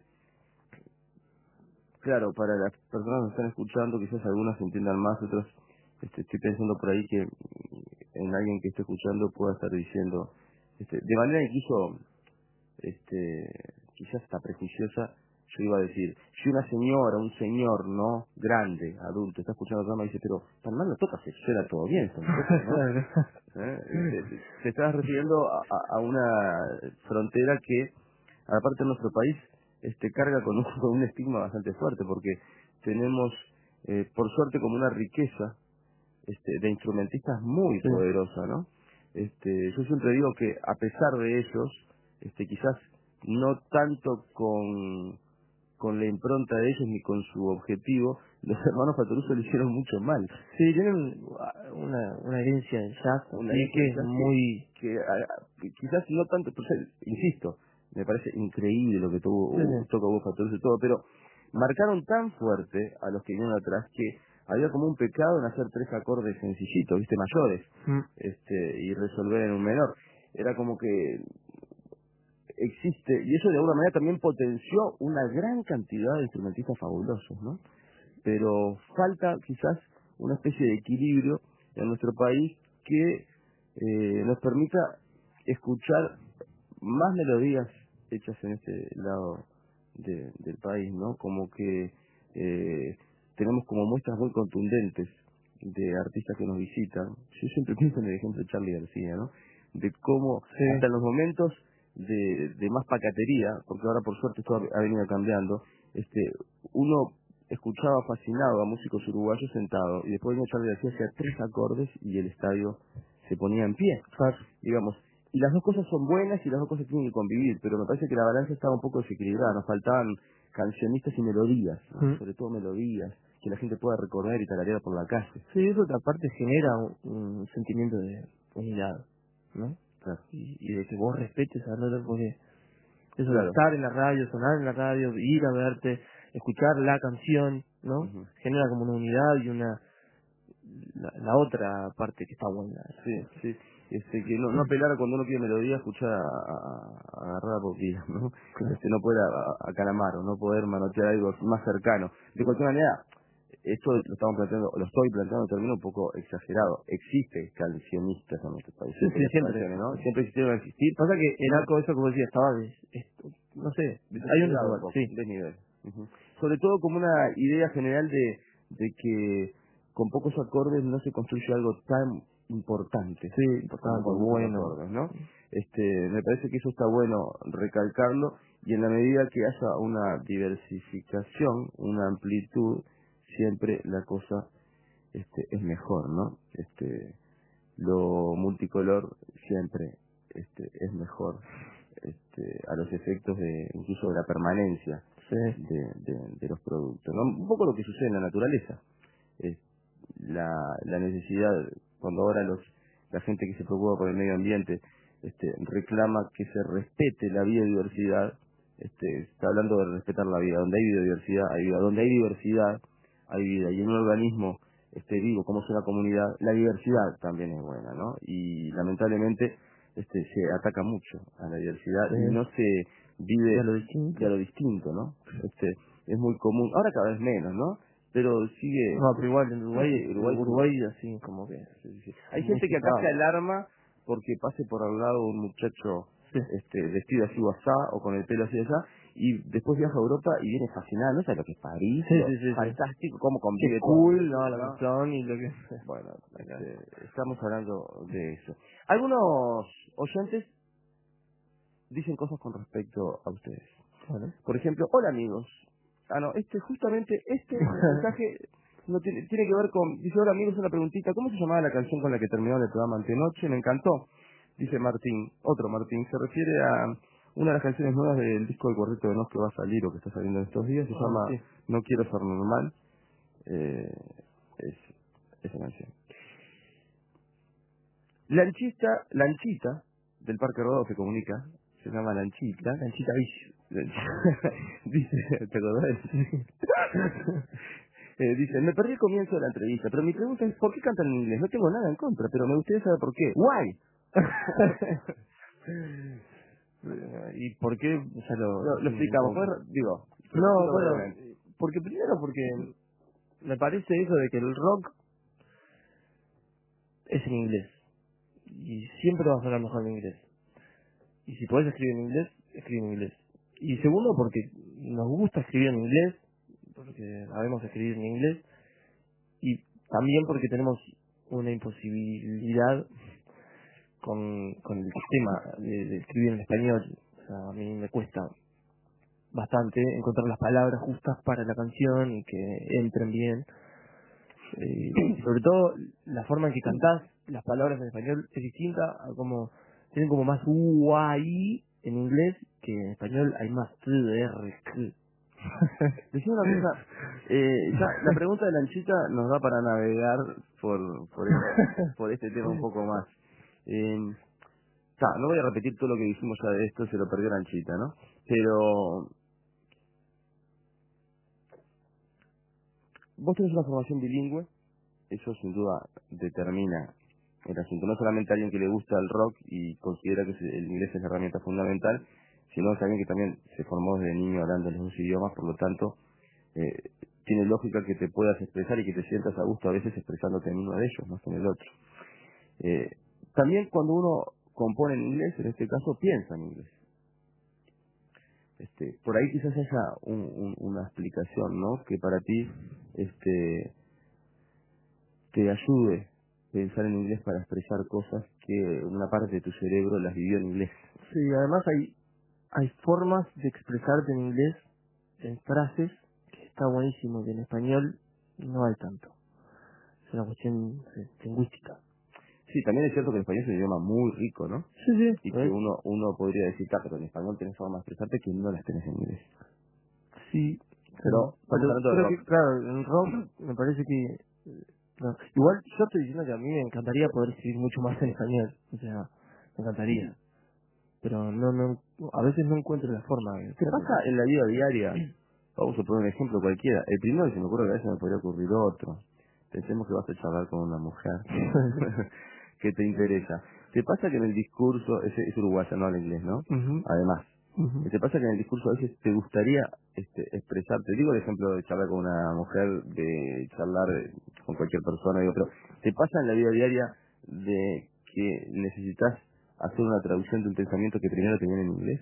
claro, para las personas que están escuchando, quizás algunas entiendan más, otros, este, estoy pensando por ahí que mm, en alguien que esté escuchando pueda estar diciendo, este, de manera incluso, este, quizás hasta prejuiciosa, yo iba a decir, si una señora, un señor, ¿no? Grande, adulto, está escuchando el programa y dice, pero tan mal no toca, se suena todo bien, esta muchacha, ¿no? ¿Eh? Te, te- te estás refiriendo a, a- a una frontera que, aparte de nuestro país, este carga con un, con un estigma bastante fuerte, porque tenemos, eh, por suerte, como una riqueza este, de instrumentistas muy sí. poderosa, ¿no? Este, yo siempre digo que a pesar de ellos, este, quizás no tanto con con la impronta de ellos ni con su objetivo, los hermanos Fatoruso le hicieron mucho mal. Sí, tienen una, una herencia del jazz, Una así que es herencia muy... que, que, a- que quizás no tanto, pues, eh, insisto, me parece increíble lo que tuvo, Sí, uh, sí. toca Hugo Fatoruso y todo, pero marcaron tan fuerte a los que vinieron atrás que había como un pecado en hacer tres acordes sencillitos, viste, mayores, Mm. este, y resolver en un menor. Era como que existe, y eso de alguna manera también potenció una gran cantidad de instrumentistas fabulosos, ¿no? Pero falta quizás una especie de equilibrio en nuestro país que eh, nos permita escuchar más melodías hechas en este lado de, del país, ¿no? Como que eh, tenemos como muestras muy contundentes de artistas que nos visitan. Yo siempre pienso en el ejemplo de Charly García, ¿no? De cómo Sí. hasta en los momentos de, de más pacatería, porque ahora por suerte esto ha, ha venido cambiando, este, uno escuchaba fascinado a músicos uruguayos sentados y después venía Charly García, hacía tres acordes y el estadio se ponía en pie, Claro. digamos. Y las dos cosas son buenas y las dos cosas tienen que convivir, pero me parece que la balanza estaba un poco desequilibrada, nos faltaban cancionistas y melodías, ¿no? Mm. Sobre todo melodías, que la gente pueda recordar y tararear por la calle. Sí, eso aparte genera un, un sentimiento de unidad, ¿no? Claro. Y, y de que vos respetes al otro, porque eso de Claro. estar en la radio, sonar en la radio, ir a verte, escuchar la canción, ¿no? Ujú. Genera como una unidad y una la, la otra parte que está buena. Sí, sí. Este, que no, no apelar cuando uno quiere melodía, escuchar a, a, a agarrar a boquilla, ¿no? Claro. Este, no poder a, a calamar o no poder manotear algo más cercano. De cualquier manera, esto lo estamos planteando, lo estoy planteando en términos un poco exagerado. Existe cancionistas en nuestro país. Sí, sí, siempre. Canciones, ¿no? Siempre existieron a existir. Pasa que el arco, eso como decía, estaba de, es- no sé, hay un Desnivelado desigual, un poco, sí. desnivel. Ujú. Sobre todo como una idea general de, de que con pocos acordes no se construye algo tan importante Sí, como importante, con muchos bueno. acordes, ¿no? Este, me parece que eso está bueno recalcarlo y en la medida que haya una diversificación, una amplitud, siempre la cosa este es mejor, ¿no? Este, lo multicolor siempre este es mejor este a los efectos de incluso de la permanencia Sí. de, de, de los productos, ¿no? Un poco lo que sucede en la naturaleza, es la, la necesidad cuando ahora los la gente que se preocupa por el medio ambiente este reclama que se respete la biodiversidad, este está hablando de respetar la vida. Donde hay biodiversidad hay vida, donde hay diversidad hay vida, y en un organismo este vivo como es una comunidad, la diversidad también es buena, ¿no? Y lamentablemente este se ataca mucho a la diversidad Sí. y no se vive Y a lo distinto. de lo distinto, ¿no? Este es muy común, ahora cada vez menos, ¿no? Pero sigue. No, pero igual en Uruguay, Sí, Uruguay, Uruguay, así como que... sí, sí, sí. Hay muy gente que acá se citado. alarma porque pase por al lado un muchacho Sí. este vestido así o asá o con el pelo así o asá y después viaja a Europa y viene fascinado, no sé lo que es París, Sí, lo sí, sí, sí. fantástico, cómo Qué convive todo, cool, no, la ¿no? canción y lo que... Bueno, Acá. este, estamos hablando de eso. Algunos oyentes dicen cosas con respecto a ustedes. Bueno. Por ejemplo, hola amigos. Ah, no, este, justamente, este mensaje no tiene, tiene que ver con, dice, hola amigos, una preguntita, ¿cómo se llamaba la canción con la que terminó el programa antenoche? Me encantó. Dice Martín, otro Martín, se refiere a una de las canciones nuevas del disco del Cuarteto de Nos que va a salir o que está saliendo en estos días, se Ah, llama sí. No quiero ser normal. Eh, es esa canción. Lanchita, Lanchita, del Parque Rodó se comunica, se llama Lanchita. Lanchita Vicio. Dice, ¿te acordás? eh, dice, me perdí el comienzo de la entrevista, pero mi pregunta es, ¿por qué cantan en inglés? No tengo nada en contra, pero me gustaría saber por qué. Why? ¿Y por qué? Ya lo, lo, lo explicamos, un pues, poco. digo, No, resumiendo bueno, brevemente. porque primero porque me parece eso de que el rock es en inglés. Y siempre va a sonar mejor en inglés. Y si podés escribir en inglés, escribe en inglés. Y segundo, porque nos gusta escribir en inglés, porque sabemos escribir en inglés, y también porque tenemos una imposibilidad con, con el sistema de, de escribir en español. O sea, a mí me cuesta bastante encontrar las palabras justas para la canción y que entren bien. Eh, sobre todo, la forma en que cantás las palabras en español es distinta a como tienen como más U, A, I en inglés, que en español hay más T, R, K. Decime una cosa, eh, ya, la pregunta de Lanchita nos da para navegar por, por, este, por este tema un poco más. Eh, ta, no voy a repetir todo lo que dijimos ya de esto, se lo perdió Lanchita, ¿no? Pero vos tenés una formación bilingüe, eso sin duda determina el asunto. No solamente alguien que le gusta el rock y considera que el inglés es la herramienta fundamental, sino es alguien que también se formó desde niño hablando los dos idiomas, por lo tanto, eh, tiene lógica que te puedas expresar y que te sientas a gusto a veces expresándote en uno de ellos, más que en el otro. Eh, también cuando uno compone en inglés, en este caso piensa en inglés. Este, por ahí quizás haya un, un, una explicación, ¿no? Que para ti este, te ayude pensar en inglés para expresar cosas que una parte de tu cerebro las vivió en inglés. Sí, además hay, hay formas de expresarte en inglés, en frases, que está buenísimo, y en español no hay tanto. Es una cuestión eh, lingüística. Sí, también es cierto que el español es un idioma muy rico, ¿no? Sí, sí. Y que uno uno podría decir, claro, pero en español tenés formas de expresarte que no las tenés en inglés. Sí, Pero estamos pero hablando de creo rock. que, claro, en rock me parece que... eh, no. Igual yo estoy diciendo que a mí me encantaría poder escribir mucho más en español. O sea, me encantaría. Pero no, no, a veces no encuentro la forma de ¿Qué hacerlo. pasa en la vida diaria? Vamos a poner un ejemplo cualquiera. El primero que se me ocurre que a veces me podría ocurrir otro. Pensemos que vas a charlar con una mujer que te interesa. ¿Te pasa que en el discurso, ese es uruguaya, no habla inglés, ¿no? Ujú, Además, ujú. ¿te pasa que en el discurso a veces te gustaría este, expresarte? Digo el ejemplo de charlar con una mujer, de charlar eh, con cualquier persona, digo, pero ¿te pasa en la vida diaria de que necesitas hacer una traducción de un pensamiento que primero te viene en inglés?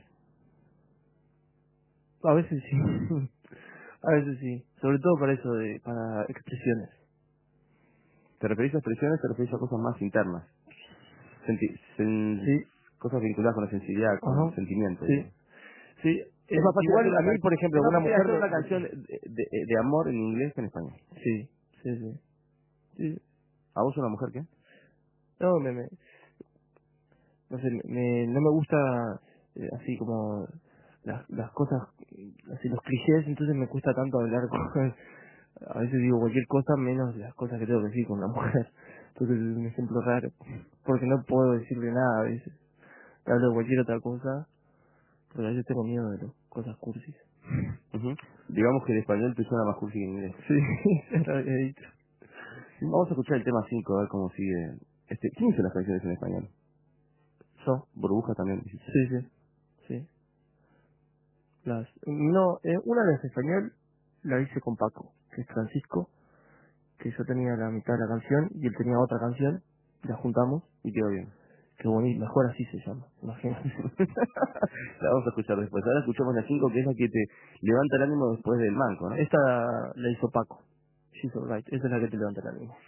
A veces sí. A veces sí. Sobre todo para eso, de para expresiones. ¿Te referís a expresiones o te referís a cosas más internas? Senti- sen- Sí. cosas vinculadas con la sensibilidad, con Ajá. sentimientos, Sí. digo. Sí. Es Eh, más fácil hacer igual una a mí, can- por es ejemplo, más una fácil mujer hacer me... una canción de, de, de amor en inglés que en español. Sí. Sí, sí. Sí. ¿A vos una mujer qué? No, me, me, no sé, me, no me gusta eh, así como las, las cosas, así los clichés, entonces me cuesta tanto hablar con, a veces digo cualquier cosa menos las cosas que tengo que decir con una mujer. Entonces es un ejemplo raro, porque no puedo decirle nada a veces. Hablo de cualquier otra cosa, porque a veces tengo miedo de las cosas cursis. Ujú. Digamos que el español te suena más cursi que en inglés. Sí, ya lo había dicho. Vamos a escuchar el tema cinco a ver cómo sigue. Este, ¿quién hizo las canciones en español? Yo, Burbuja también. sí, sí, sí. Las, no, eh, una de las español la hice con Paco, que es Francisco, que yo tenía la mitad de la canción y él tenía otra canción, la juntamos, Y quedó bien. que bonito, mejor así se llama, imagínate. La vamos a escuchar después. Ahora escuchamos la cinco, que es la que te levanta el ánimo después del banco, ¿no? Esta la hizo Paco, She's Alright, esa es la que te levanta el ánimo.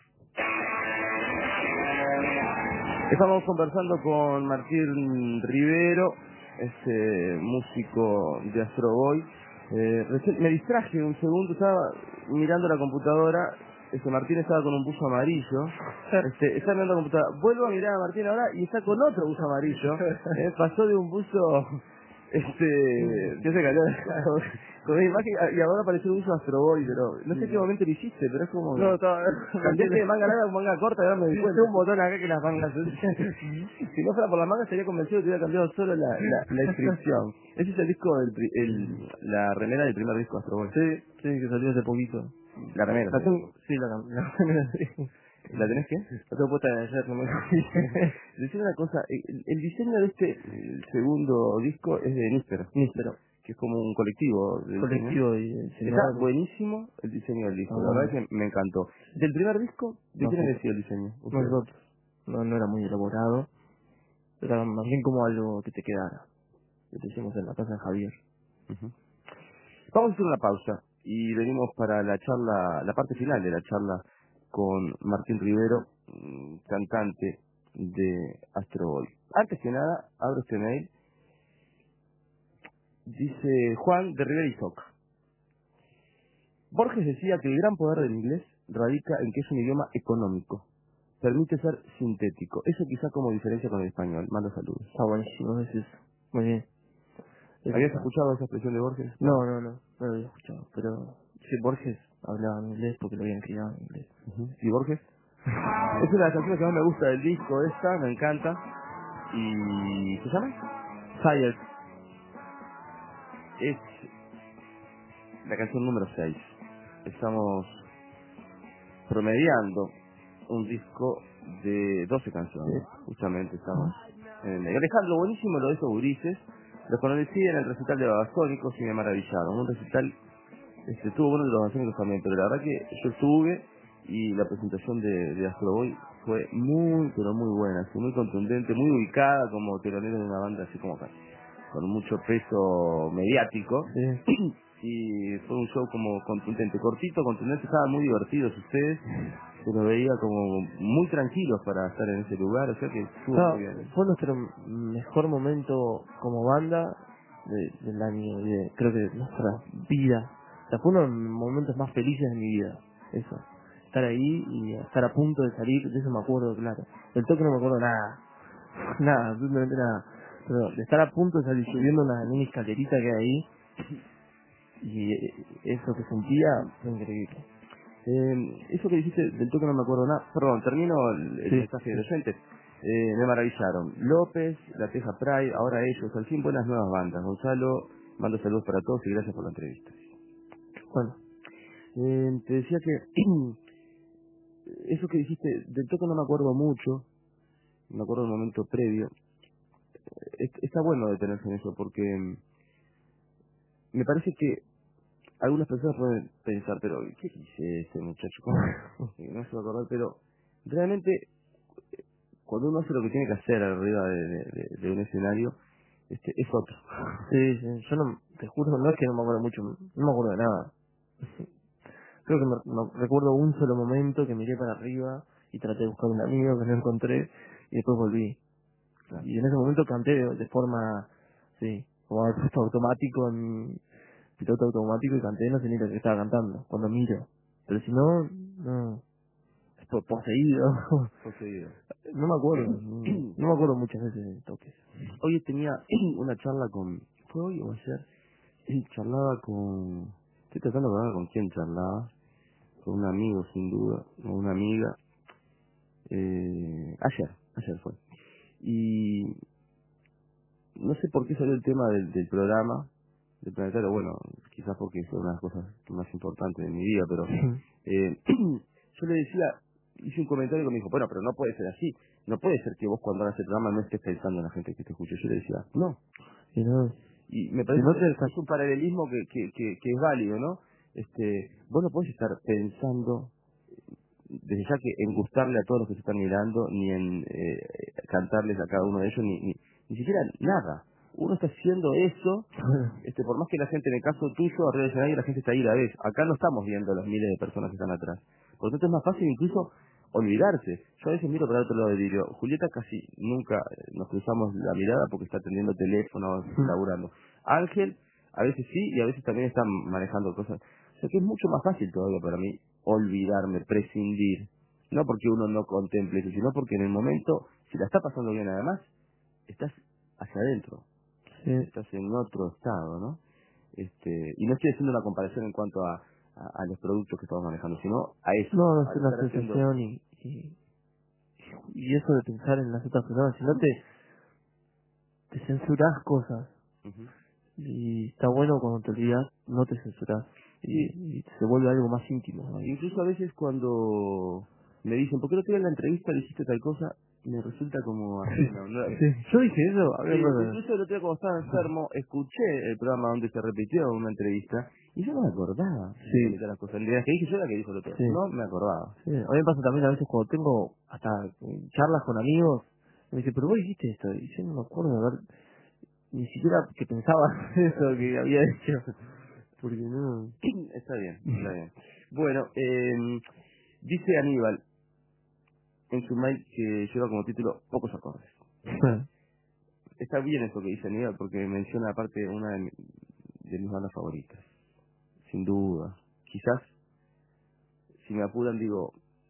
Estamos conversando con Martín Rivero, este músico de Astro Boy. Eh, recién me distraje un segundo, estaba mirando la computadora. Este Martín estaba con un buzo amarillo. Este, estaba mirando la computadora. Vuelvo a mirar a Martín ahora y está con otro buzo amarillo. Eh, pasó de un buzo este que se cayó con una imagen y ahora apareció un buzo Astro Boy, pero no sé qué momento lo hiciste, pero es como No, estaba... cambiaste de manga larga a manga corta y ahora me di cuenta. Tengo un botón acá que las mangas... Si no fuera por la manga estaría convencido que hubiera cambiado solo la, la, la inscripción. Ese es el disco, del, pri- el, la remera del primer disco de Astro Boy. Sí, sí, que salió hace poquito. La remera. La ¿sí? tengo... Sí, la, la, sí. ¿La tenés qué? La tengo puesta de ayer, no me Decir una cosa, el, el diseño de este el segundo disco es de Níspero, Níspero, que es como un colectivo de diseño. colectivo y Está diseñador. buenísimo el diseño del disco, Ah, la verdad bueno. es que me encantó. Del primer disco, ¿de No quién sé, había sido el diseño? Ustedes. nosotros. No, no era muy elaborado. Era más bien como algo que te quedara. Que te hicimos en la casa de Javier. Ujú. Vamos a hacer una pausa y venimos para la charla, la parte final de la charla con Martín Rivero, mm, cantante de Astro Boy. Antes que nada, abro este mail. Dice Juan de Rivera y Soc. Borges decía que el gran poder del inglés radica en que es un idioma económico. Permite ser sintético. Eso quizá como diferencia con el español. Mando saludos. Está buenísimo, es eso. Muy bien. Eso ¿Habías está. escuchado esa expresión de Borges? No, no, no. No lo había escuchado. Pero sí, Borges hablaba en inglés porque lo habían criado en inglés. Ujú. ¿Y Borges? Es una de las canciones que más me gusta del disco esta, me encanta. Y... ¿se llama? Tired. Es la canción número seis. Estamos promediando un disco de doce canciones. Justamente estamos en el medio. Alejandro, buenísimo lo de esos gurises. Los conocí en el recital de Babasónicos y me maravillaron. Un recital, este, tuvo bueno de los Babasónicos también, pero la verdad que yo estuve y la presentación de, de Astro Boy fue muy, pero muy buena, así, muy contundente, muy ubicada como telonero de una banda así como acá, con mucho peso mediático. Sí. Y fue un show como contundente, cortito, contundente, estaban muy divertidos ustedes, se los veía como muy tranquilos para estar en ese lugar, o sea que estuvo No, muy bien. fue nuestro mejor momento como banda de, del año, de, creo que de nuestra vida. O sea, fue uno de los momentos más felices de mi vida, eso. Estar ahí y estar a punto de salir, de eso me acuerdo, claro. Del toque no me acuerdo nada, nada, absolutamente nada. Pero de estar a punto de salir subiendo una mini escalerita que hay ahí, y eh, eso que sentía fue increíble. Eh, eso que dijiste del toque no me acuerdo nada, perdón, termino el, el Sí, mensaje sí. de oyentes. Eh, me maravillaron. López, La Teja Pride, ahora ellos, al fin buenas nuevas bandas. Gonzalo, mando saludos para todos y gracias por la entrevista. Bueno, Eh, te decía que eso que dijiste del toque no me acuerdo mucho, me acuerdo del momento previo. Es- está bueno detenerse en eso porque mm, me parece que algunas personas pueden pensar, pero ¿qué dice ese muchacho? ¿Cómo? Eh, no se va a acordar, pero realmente cuando uno hace lo que tiene que hacer arriba de, de- de- de un escenario, este es otro. sí, sí, yo no, te juro, no es que no me acuerdo mucho, no me acuerdo de nada. Creo que me, me recuerdo un solo momento que miré para arriba y traté de buscar un amigo que no encontré y después volví. Claro. Y en ese momento canté de, de forma, sí, como haber puesto automático en piloto automático y canté, no sé ni lo que estaba cantando, cuando miro. Pero si no, no, es po- poseído. Poseído. No me acuerdo, no, no me acuerdo muchas veces de toques. Hoy tenía una charla con... ¿Fue hoy o ayer? Sí, charlaba con... Estoy tratando de hablar con quién charlaba. Con un amigo, sin duda. O una amiga. Eh, ayer, ayer fue. Y no sé por qué salió el tema del, del programa del planetario. Bueno, quizás porque es una de las cosas más importantes de mi vida, pero eh, yo le decía, hice un comentario que me dijo, bueno, pero no puede ser así. No puede ser que vos cuando hagas el programa no estés pensando en la gente que te escucha. Yo le decía, no. Si no, Y me si parece no que te es un paralelismo que, que, que, que es válido, ¿no? Este, vos no podés estar pensando desde ya que en gustarle a todos los que se están mirando, ni en eh, cantarles a cada uno de ellos, ni, ni, ni siquiera nada. Uno está haciendo eso, este, por más que la gente, en el caso tuyo, arriba del escenario, la gente está ahí a la vez. Acá no estamos viendo a las miles de personas que están atrás. Por lo tanto, es más fácil incluso olvidarse. Yo a veces miro para el otro lado del vidrio. Julieta casi nunca eh, nos cruzamos la mirada porque está atendiendo teléfonos, laburando. Ángel, a veces sí, y a veces también está manejando cosas. O sea que es mucho más fácil todavía para mí olvidarme, prescindir. No porque uno no contemple eso, sino porque en el momento, si la está pasando bien además, estás hacia adentro, sí. estás en otro estado, ¿no? Este, y no estoy haciendo una comparación en cuanto a, a, a los productos que estamos manejando, sino a eso, No, no a es una estar haciendo... sensación y, y, y eso de pensar en las otras personas, si no te, te censurás cosas. Ujú. Y está bueno cuando te olvidas, no te censurás. Sí, Y, y se vuelve algo más íntimo, ¿no? incluso a veces cuando me dicen, ¿por qué no te en la entrevista le hiciste tal cosa? Me resulta como ajeno, ¿no? Sí, yo dije eso, a Sí, ver, bueno, incluso el otro día cuando estaba enfermo, escuché el programa donde se repitió una entrevista y yo no me acordaba de la sí, mitad de las cosas. Las que dije yo era la que dijo el otro. sí, No me acordaba. sí. A mí me pasa también a veces cuando tengo hasta eh, charlas con amigos, me dice, pero vos dijiste esto, y yo no me acuerdo de haber, ni siquiera que pensaba eso que había hecho, porque no... Está bien, está bien. Bueno, eh, dice Aníbal en su mail que lleva como título Pocos acordes. Está bien eso que dice Aníbal porque menciona aparte una de, mi- de mis bandas favoritas. Sin duda. Quizás, si me apuran, digo,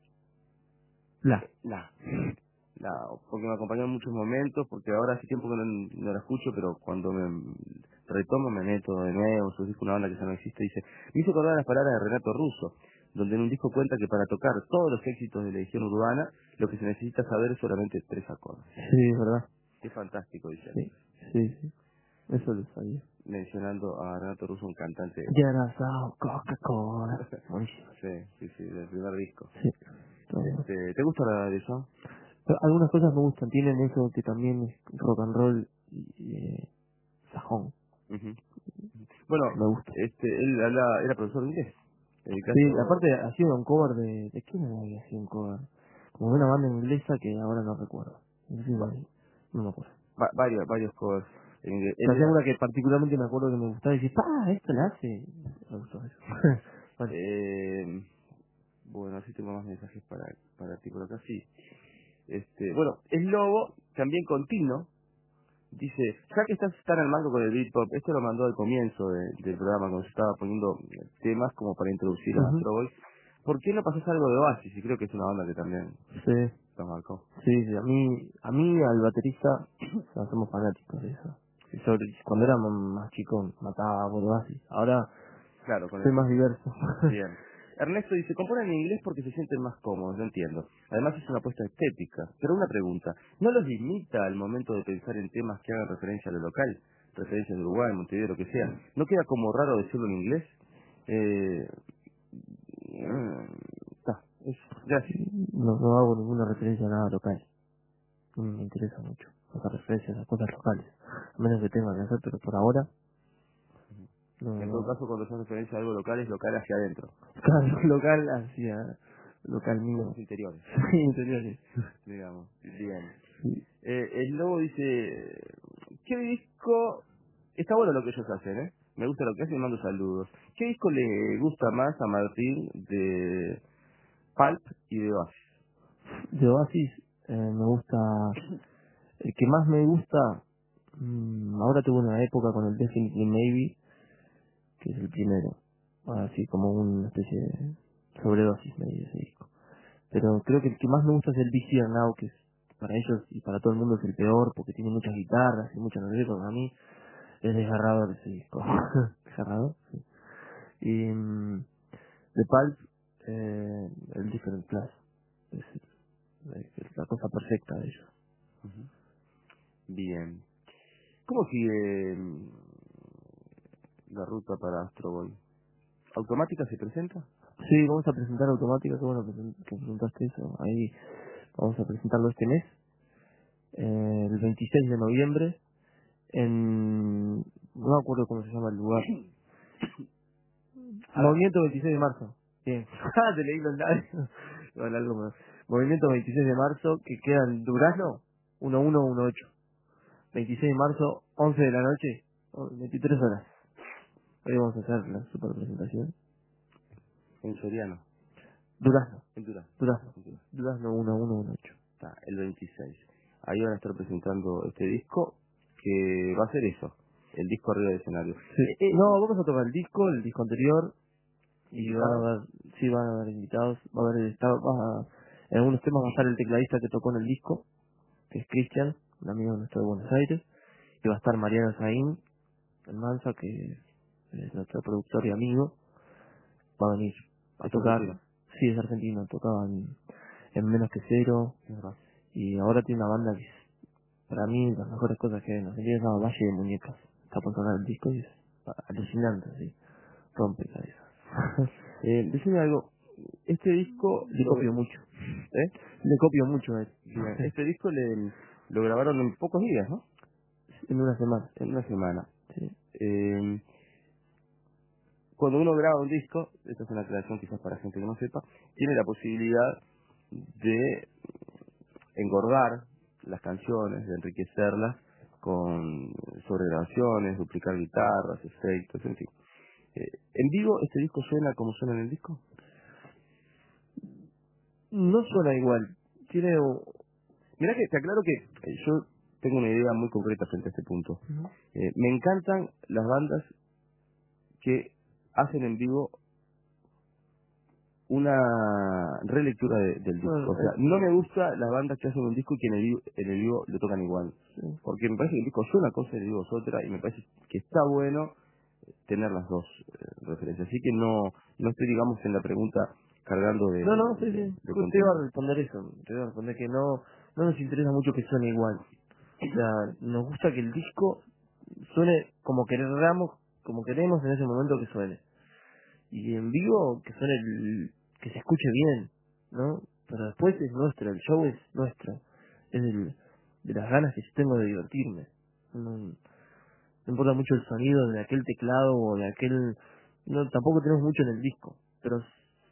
La. la. La, porque me acompañó en muchos momentos, porque ahora hace tiempo que no, no la escucho, pero cuando me retomo me meto de nuevo, su disco, una banda que ya no existe, dice, me hizo acordar las palabras de Renato Russo, donde en un disco cuenta que para tocar todos los éxitos de la edición urbana, lo que se necesita saber es solamente tres acordes. Sí, es verdad. Qué fantástico, dice, Sí, sí, sí. Eso lo sabía. mencionando a Renato Russo, un cantante. Gerasao, Coca-Cola. Buenísimo. Sí, sí, sí, del primer disco. Sí, está bueno. Este, ¿te gusta la de eso? Pero algunas cosas me gustan, tienen eso que también es rock and roll y eh, sajón. Ujú. Bueno, Me gusta. este, él habla, era profesor de inglés. En el Sí, caso, aparte hacía un cover de... ¿De quién había sido un cover? como una banda inglesa que ahora no recuerdo. No sé, vale, no me acuerdo. Va- varios, varios covers en inglés. Él Pero hacía era, una que particularmente me acuerdo que me gustaba y decía, ¡pa! Esto la hace. Me gustó eso. Bueno, eh, bueno, así tengo más mensajes para, para ti por acá, sí. Este, bueno, es Lobo, también continuo. Dice, ya que estás tan al mango con el Britpop, esto lo mandó al comienzo de- del programa, cuando se estaba poniendo temas como para introducir a ujú. Astro Boy. ¿Por qué no pasas algo de Oasis? Y creo que es una banda que también Sí, lo marcó. sí, sí, a mí, a mí al baterista, o sea, somos fanáticos de eso. Y sobre, cuando era más chico mataba por Oasis. Ahora Claro, con soy el más diverso. bien. Ernesto dice, componen en inglés porque se sienten más cómodos, lo entiendo. Además es una apuesta estética. Pero una pregunta, ¿no los limita al momento de pensar en temas que hagan referencia a lo local? Referencias de Uruguay, Montevideo, lo que sea. ¿No queda como raro decirlo en inglés? Eh... mm, Está, es, gracias. No, no hago ninguna referencia a nada local. No me interesa mucho hacer referencias a cosas locales. A menos que tenga que hacer, pero por ahora, no, En todo no. caso, cuando se hace referencia a algo local, es local hacia adentro. Claro, local hacia local Cosas mío. interiores, Sí, interiores. digamos. Bien. Sí. Eh, el lobo dice, ¿qué disco? Está bueno lo que ellos hacen, ¿eh? Me gusta lo que hacen y mando saludos. ¿Qué disco le gusta más a Martín de Pulp y de Oasis? De Oasis, eh, me gusta, el que más me gusta, mm, ahora tuve una época con el Definitely Maybe, que es el primero. Así como una especie de sobredosis me dio ese disco. Pero creo que el que más me gusta es el Be Here Now, que es para ellos y para todo el mundo es el peor, porque tiene muchas guitarras y muchos nervios. A mí es desgarrador ese disco. Desgarrador, sí. Y mm, de Pulp, eh, el Different Class. Es, es- es la cosa perfecta de ellos. Ujú. Bien. ¿Cómo sigue mm, la ruta para Astro Boy? ¿Automática se presenta? Sí, vamos a presentar Automática, qué bueno que presen- que presentaste eso. Ahí vamos a presentarlo este mes, eh, el veintiséis de noviembre, en... no me acuerdo cómo se llama el lugar. Ahora, Movimiento veintiséis de marzo. Bien. Ah, te leí los labios. Iba a hablar como- Movimiento veintiséis de marzo, que queda en Durazno, uno uno uno ocho. veintiséis de marzo, once de la noche, oh, veintitrés horas. Hoy vamos a hacer la super presentación. en Soriano, Durazno, en Durazno. Durazno. En Durazno. Durazno uno uno uno ocho. Está, el veintiséis. Ahí van a estar presentando este disco, que va a ser eso, el disco arriba del escenario. Sí. Eh, eh, No, vamos a tocar el disco, el disco anterior, y van a ¿Invitados? haber, sí van a haber invitados, va a haber, está- va a- en algunos temas va a estar el tecladista que tocó en el disco, que es Cristian, un amigo nuestro de Buenos Aires, y va a estar Mariana Zain, el Mansa, que es nuestro productor y amigo, va a venir a Es tocar, argentino. sí es argentino, tocaba en, en Menos que Cero, Es verdad. y ahora tiene una banda que es, para mí, las mejores cosas que nos se llama Valle de Muñecas, está por tocar el disco y es alucinante, sí, rompe cabezas. Eh, decime algo, este disco, Le lo, copio mucho, ¿eh? le copio mucho a él, Bien, este disco le, lo grabaron en pocos días, ¿no? en una semana, En una semana. sí. Eh, cuando uno graba un disco, esta es una aclaración quizás para gente que no sepa, tiene la posibilidad de engordar las canciones, de enriquecerlas con sobregrabaciones, duplicar guitarras, efectos, en fin. Eh, ¿En vivo este disco suena como suena en el disco? No suena igual, tiene... Mirá que te aclaro que eh, yo tengo una idea muy concreta frente a este punto. Ujú. Eh, me encantan las bandas que hacen en vivo una relectura de- del disco. Bueno, O sea, eh, no me gusta las bandas que hacen un disco y que en el vivo, en el vivo lo tocan igual. sí. Porque me parece que el disco es una cosa y el vivo es otra y me parece que está bueno tener las dos eh, referencias. Así que no no estoy, digamos, en la pregunta cargando de, No, no, sí, de, sí. de Te iba a contenido. responder eso. Te iba a responder que no, no nos interesa mucho que suene igual. O sea, nos gusta que el disco suene como queramos, como queremos en ese momento que suene. Y en vivo que suene, el- que se escuche bien, ¿no? Pero después es nuestro, el show es nuestro. Es el, de las ganas que yo tengo de divertirme. No, no importa mucho el sonido de aquel teclado o de aquel... No, tampoco tenemos mucho en el disco, pero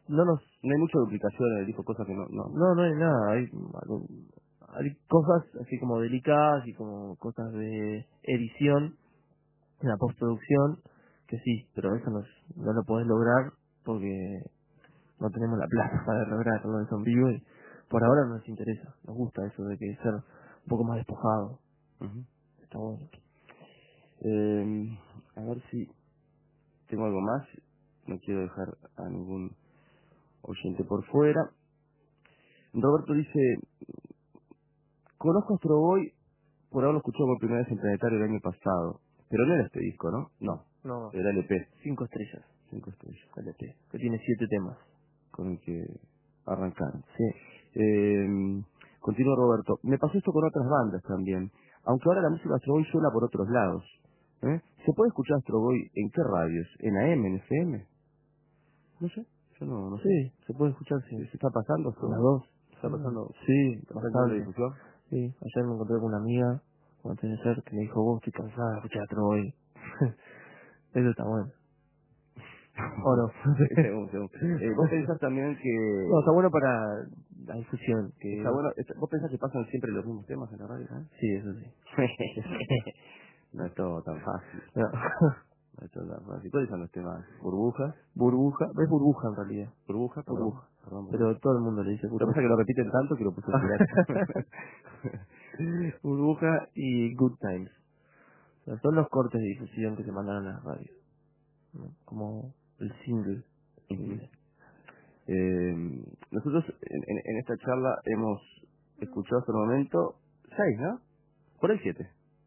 no nos... No hay mucha duplicación en el disco, cosas que no... No, No, no hay nada, hay, hay cosas así como delicadas y como cosas de edición en la postproducción, que sí, pero eso no, es- no lo podés lograr porque no tenemos la plata para lograrlo eso en vivo y por ahora no nos interesa, nos gusta eso de que ser un poco más despojado, Ujú. está bueno. Eh, a ver si tengo algo más. No quiero dejar a ningún oyente por fuera. Roberto dice, conozco a Astro Boy por haberlo escuchado por primera vez en Planetario el año pasado. Pero no era este disco, ¿no? No, No, era L P, cinco estrellas, cinco estrellas, L P, que tiene siete temas. con el que arrancaron. Sí. Eh, continúa Roberto. Me pasó esto con otras bandas también. Aunque ahora la música de Astro Boy suena por otros lados. ¿Eh? ¿Se puede escuchar Astro Boy en qué radios? ¿En A M, en F M? No sé, yo no, no sé. Sí, se puede escuchar, sí. ¿Se está pasando esto? Las dos. ¿Se está pasando? Sí, ¿Está pasando la bastante. difusión? Sí, ayer me encontré con una amiga, cuando tenía que ser, que me dijo, vos estoy cansada de escuchar a hoy. Eso está bueno. ¿O no? Según, según. Eh, ¿Vos pensás también que... No, está bueno para la difusión. Que... Está bueno, está- ¿Vos pensás que pasan siempre los mismos temas en la radio? ¿Eh? Sí, eso sí. No es todo tan fácil. No. No es todo tan fácil. ¿Cuáles son los temas? ¿Burbujas? Burbuja, es burbuja en realidad. ¿Burbuja? Perdón. Burbuja. Perdón, burbuja. Pero todo el mundo le dice Lo que pasa burbuja. es que lo repiten tanto que lo puse a tirar. Burbuja y Good Times. O sea, son los cortes de difusión que se mandaron a las radios, ¿no? Como el single. Ujú. Sí. Eh, nosotros en, en, en esta charla hemos escuchado hasta el momento seis, ¿no? Por el siete.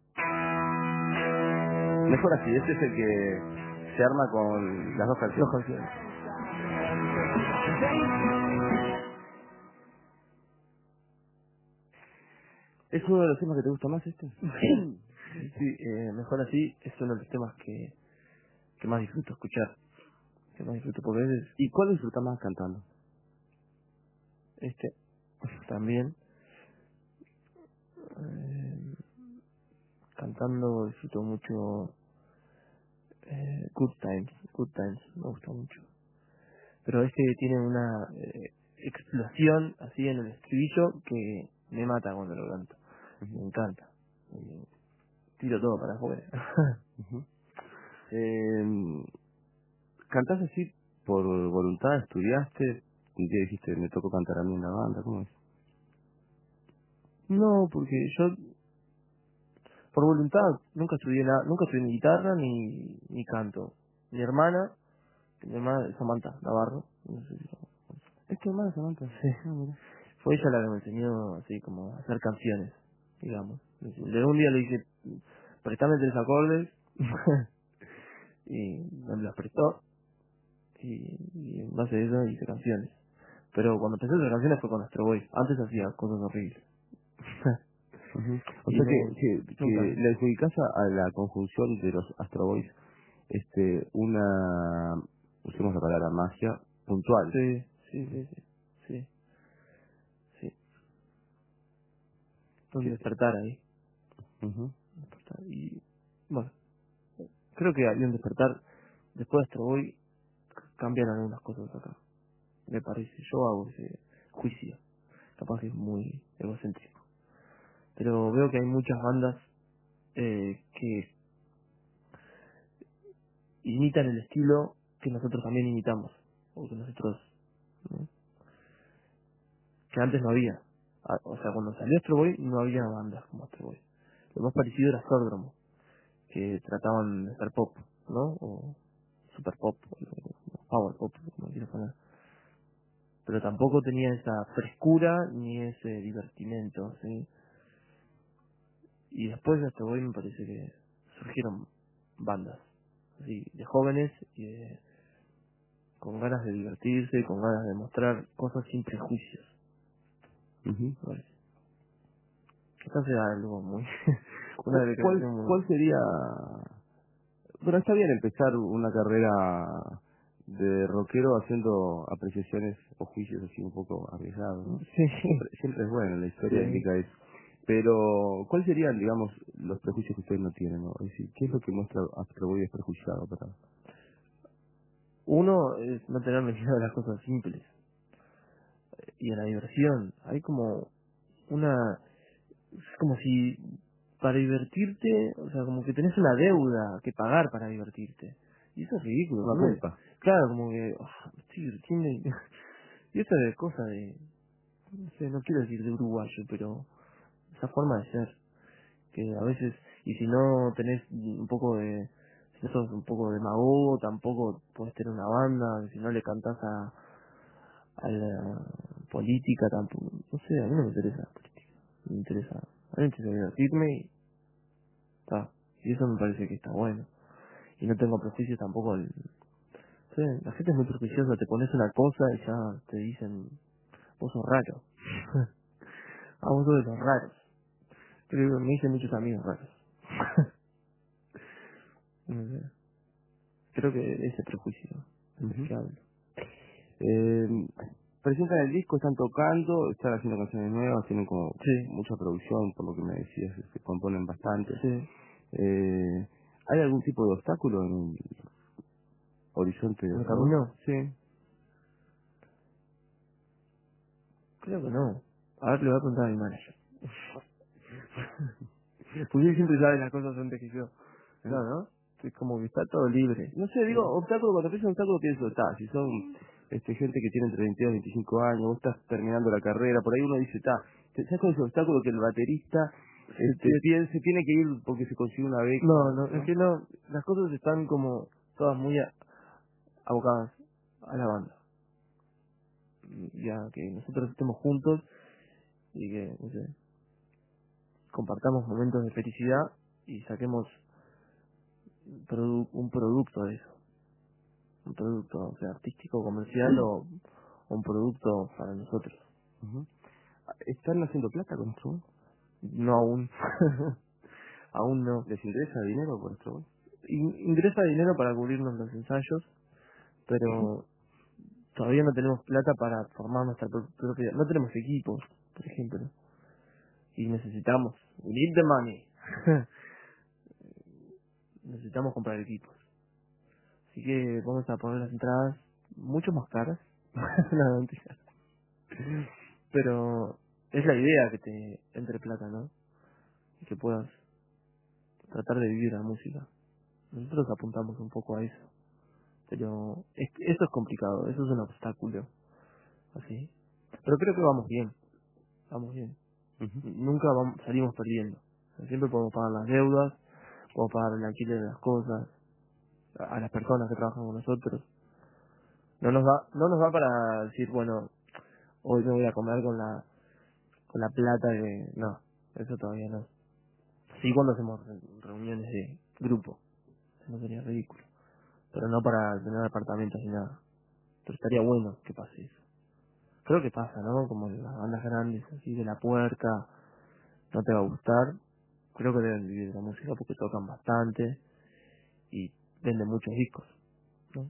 Mejor así, este es el que se arma con las dos Dos canciones. canciones. ¿Es uno de los temas que te gusta más este? Sí, eh, mejor así es uno de los temas que, que más disfruto escuchar. Que más disfruto porque a veces ¿Y cuál disfrutas más cantando? este también eh, cantando disfruto mucho eh, Good Times. Good Times me gusta mucho. Pero este tiene una eh, explosión así en el estribillo que me mata cuando lo canto. Ujú, Me encanta. Y tiro todo para afuera. ujú. Eh, ¿Cantás así por voluntad? ¿Estudiaste? ¿Y qué dijiste? Me tocó cantar a mí en la banda, ¿cómo es? No, porque yo por voluntad nunca estudié nada, nunca estudié ni guitarra ni, ni canto. Mi hermana, que mi hermana es Samantha Navarro, no sé si lo- ¿Es tu hermana Samantha? sí, Ah, mira. fue ella la que me enseñó así como a hacer canciones, digamos. De un día le dije, prestame tres acordes y me los prestó y, y en base a eso hice canciones. Pero cuando empecé a hacer canciones fue con Astro Boy. Antes hacía cosas horribles. Ujú. O Y sea no, que, que, nunca. que le adjudicás a, a la conjunción de los Astro Boys este, una, usemos la palabra magia, puntual. Sí, sí, sí, sí, sí, sí. Un Que- despertar ahí. ujú, Despertar. Y bueno, creo que había un despertar. Después de Astro Boy cambiaron algunas cosas acá. Me parece. Yo hago ese juicio. Capaz que es muy egocéntrico. Pero veo que hay muchas bandas eh, que imitan el estilo que nosotros también imitamos. O que nosotros, ¿no? Que antes no había. Ah, o sea, cuando salió Astro Boy no había bandas como Astro Boy. Lo más parecido era Sordromo, que trataban de hacer pop, ¿no? O super pop, o power pop, como quieras poner. Pero tampoco tenía esa frescura ni ese divertimento, ¿sí? Y después de Astro Boy me parece que surgieron bandas, así, de jóvenes y de, con ganas de divertirse, con ganas de mostrar cosas sin prejuicios, ujú. me parece. Quizás sea algo muy... una ¿Cu- ¿Cuál, declaración muy... ¿Cuál sería? Bueno, está bien empezar una carrera de rockero haciendo apreciaciones o juicios así un poco arriesgados, ¿no? Sí, Siempre, siempre es bueno, la historia sí. indica eso. Pero, ¿cuáles serían, digamos, los prejuicios que ustedes no tienen, ¿no? Es decir, ¿qué es lo que muestra Astro Boy es prejuiciado para...? Uno es no tener miedo a las cosas simples. Y a la diversión. Hay como una... Es como si para divertirte, o sea, como que tenés una deuda que pagar para divertirte. Y eso es ridículo. Una ¿no? culpa. Claro, como que... Oh, me estoy divirtiendo y... y esa es cosa de... No sé, no quiero decir de uruguayo, pero esa forma de ser. Que a veces... Y si no tenés un poco de... Si no sos un poco demagogo, tampoco podés tener una banda. Si no le cantás a, a la política, tampoco... No sé, a mí no me interesa la política. Me interesa... A mí me interesa divertirme y... Está. Y eso me parece que está bueno. Y no tengo prejuicios tampoco. El, sí, la gente es muy prejuiciosa. Te pones una cosa y ya te dicen... Vos sos raro. A vos sos de los raros. Pero me dicen muchos amigos raros. No sé. Creo que ese prejuicio es Ujú. que hablo. Eh, presentan el disco, están tocando, están haciendo canciones nuevas, tienen como Sí, mucha producción, por lo que me decías, se componen bastante. sí. Eh, ¿Hay algún tipo de obstáculo en el horizonte de ¿En el Astro Boy? camino? Sí. Creo que no. A ver, le voy a preguntar a mi manager. Porque él siempre sabe las cosas antes que yo. Claro, ¿no? Es como que está todo libre. No sé, digo, obstáculo, cuando pienso en obstáculo pienso, está, si son este, gente que tiene entre veintidós y veinticinco años, vos estás terminando la carrera, por ahí uno dice, está, ¿sabes cuál es el obstáculo? Que el baterista este, Sí. piense, tiene que ir porque se consigue una beca, No, no, es ¿no? que no. Las cosas están como todas muy a- abocadas a la banda. Ya que nosotros estemos juntos y que, no sé, compartamos momentos de felicidad y saquemos produ- un producto de eso. Un producto, o sea, artístico, comercial o, o un producto para nosotros. Ujú. ¿Están haciendo plata con Astro Boy? No aún. Aún no. ¿Les interesa dinero por Astro Boy? In- ingresa dinero para cubrirnos los ensayos, pero todavía no tenemos plata para formar nuestra pro- propia... No tenemos equipos, por ejemplo. Y necesitamos... We need the money. Necesitamos comprar equipos. Así que vamos a poner las entradas mucho más caras. No, mentira. Pero es la idea que te entre plata, ¿no? Y que puedas tratar de vivir la música. Nosotros apuntamos un poco a eso. Pero es, eso es complicado, eso es un obstáculo. Así. Pero creo que vamos bien. Vamos bien. Ujú. Nunca vamos, salimos perdiendo. O sea, siempre podemos pagar las deudas, podemos pagar el alquiler de las cosas, a, a las personas que trabajan con nosotros. No nos da, no nos da para decir, bueno, hoy me voy a comer con la, con la plata de, no, eso todavía no. Sí cuando hacemos re- reuniones de grupo, eso no sería ridículo. Pero no para tener apartamentos ni nada. Pero estaría bueno que pase eso. Creo que pasa, ¿no? Como en las bandas grandes, así de la puerta, no te va a gustar. Creo que deben vivir de la música porque tocan bastante y venden muchos discos, ¿no?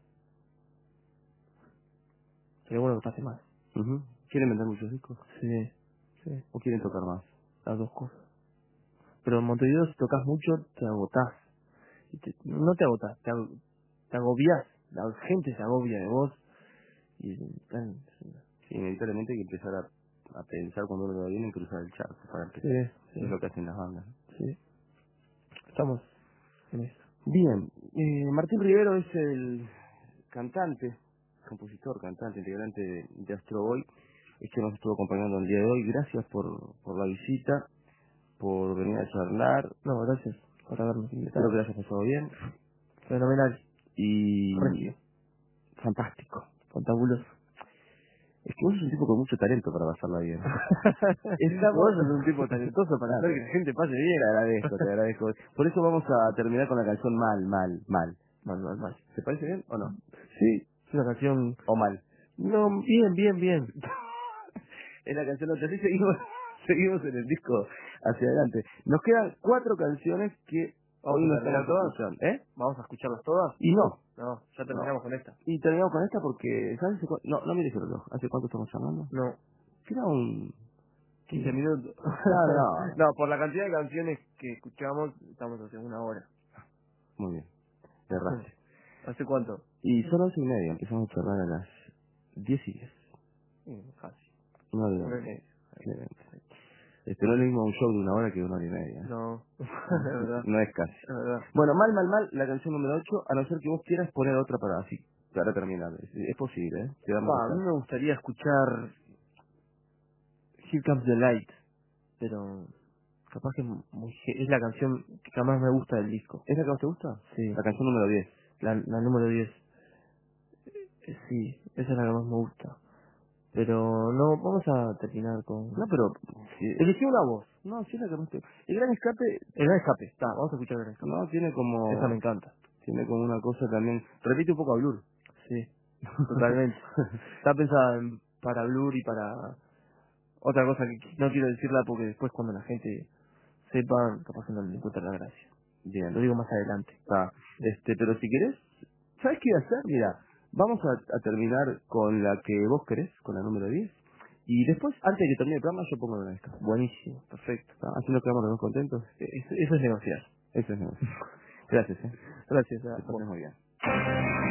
Sería bueno que pase más. Ujú. ¿Quieren vender muchos discos? Sí, sí, ¿O quieren tocar más? las dos cosas. Pero en Montevideo si tocas mucho te agotás. Y te- no te agotás, te, ag- te agobias. La gente se agobia de vos y están... Sí, inevitablemente hay que empezar a, a pensar cuando uno va bien en cruzar el charco para empezar. Sí, Eso es sí, lo que hacen las bandas. ¿no? sí. Estamos en eso. Bien, eh, Martín Rivero es el cantante, compositor, cantante, integrante de, de Astro Boy, es que nos estuvo acompañando el día de hoy. Gracias por, por la visita, por venir a charlar. No, gracias por habernos Espero invitado. que la hayas pasado bien. Fenomenal. Y Regio. fantástico. Fantabuloso. Es que vos sos un tipo con mucho talento para pasarla bien. Estamos... Vos sos un tipo talentoso para Ah, hacer que la gente pase te bien. agradezco, te agradezco. Por eso vamos a terminar con la canción Mal, Mal, Mal. Mal, mal, mal. ¿Te parece bien o no? Sí, es una canción... O mal. No, bien, bien, bien. Es la canción otra. Así seguimos, seguimos en el disco hacia adelante. Nos quedan cuatro canciones que ¿Vamos hoy a no terminar estamos todas? escuchando. ¿Eh? ¿Vamos a escucharlas todas? Y no. No, ya No. terminamos con esta. Y terminamos con esta porque, ¿sabes? hace cu- No, no mires el reloj. ¿Hace cuánto estamos llamando? No, Queda un... quince minutos. No, no. No, por la cantidad de canciones que escuchamos, estamos hace una hora. Muy bien. Erraste. ¿Hace cuánto? Y son once y media, empezamos a charlar a las diez y diez. Mm, casi. No, de Una y media. Este, no es lo mismo un show de una hora que de una hora y media. No, es verdad. No es casi. Es verdad. Bueno, mal, mal, mal, la canción número ocho, a no ser que vos quieras poner otra para así, para terminar. Es, es posible, ¿eh? Te damos Pa, a mí me gustaría escuchar Here Comes the Light, pero capaz que es, muy, ge- es la canción que más me gusta del disco. ¿Es la que más te gusta? Sí, La canción número diez. la, la número diez. Eh, sí, esa es la que más me gusta. Pero no, vamos a terminar con... No, pero... Sí, Elegí una voz. no, sí es la que más te... El Gran Escape, El Gran Escape. Está, vamos a escuchar el Gran Escape. no, tiene Esa me como... encanta. Tiene como una cosa también... Repite un poco a Blur. Sí, totalmente. Está pensada en- para Blur y para otra cosa que no quiero decirla porque después cuando la gente sepa, capaz que no le encuentra la gracia. Bien. Lo digo más adelante. Está. Este, pero si querés, ¿sabes qué voy a hacer? Mira, vamos a, a terminar con la que vos querés, con la número diez. Y después, antes de que termine el programa, yo pongo la de esta. Buenísimo, perfecto. ¿Está? Así nos quedamos los dos contentos. Eso, eso es negociar. Eso es negocio. Gracias, ¿eh? Gracias Te a pases muy bien.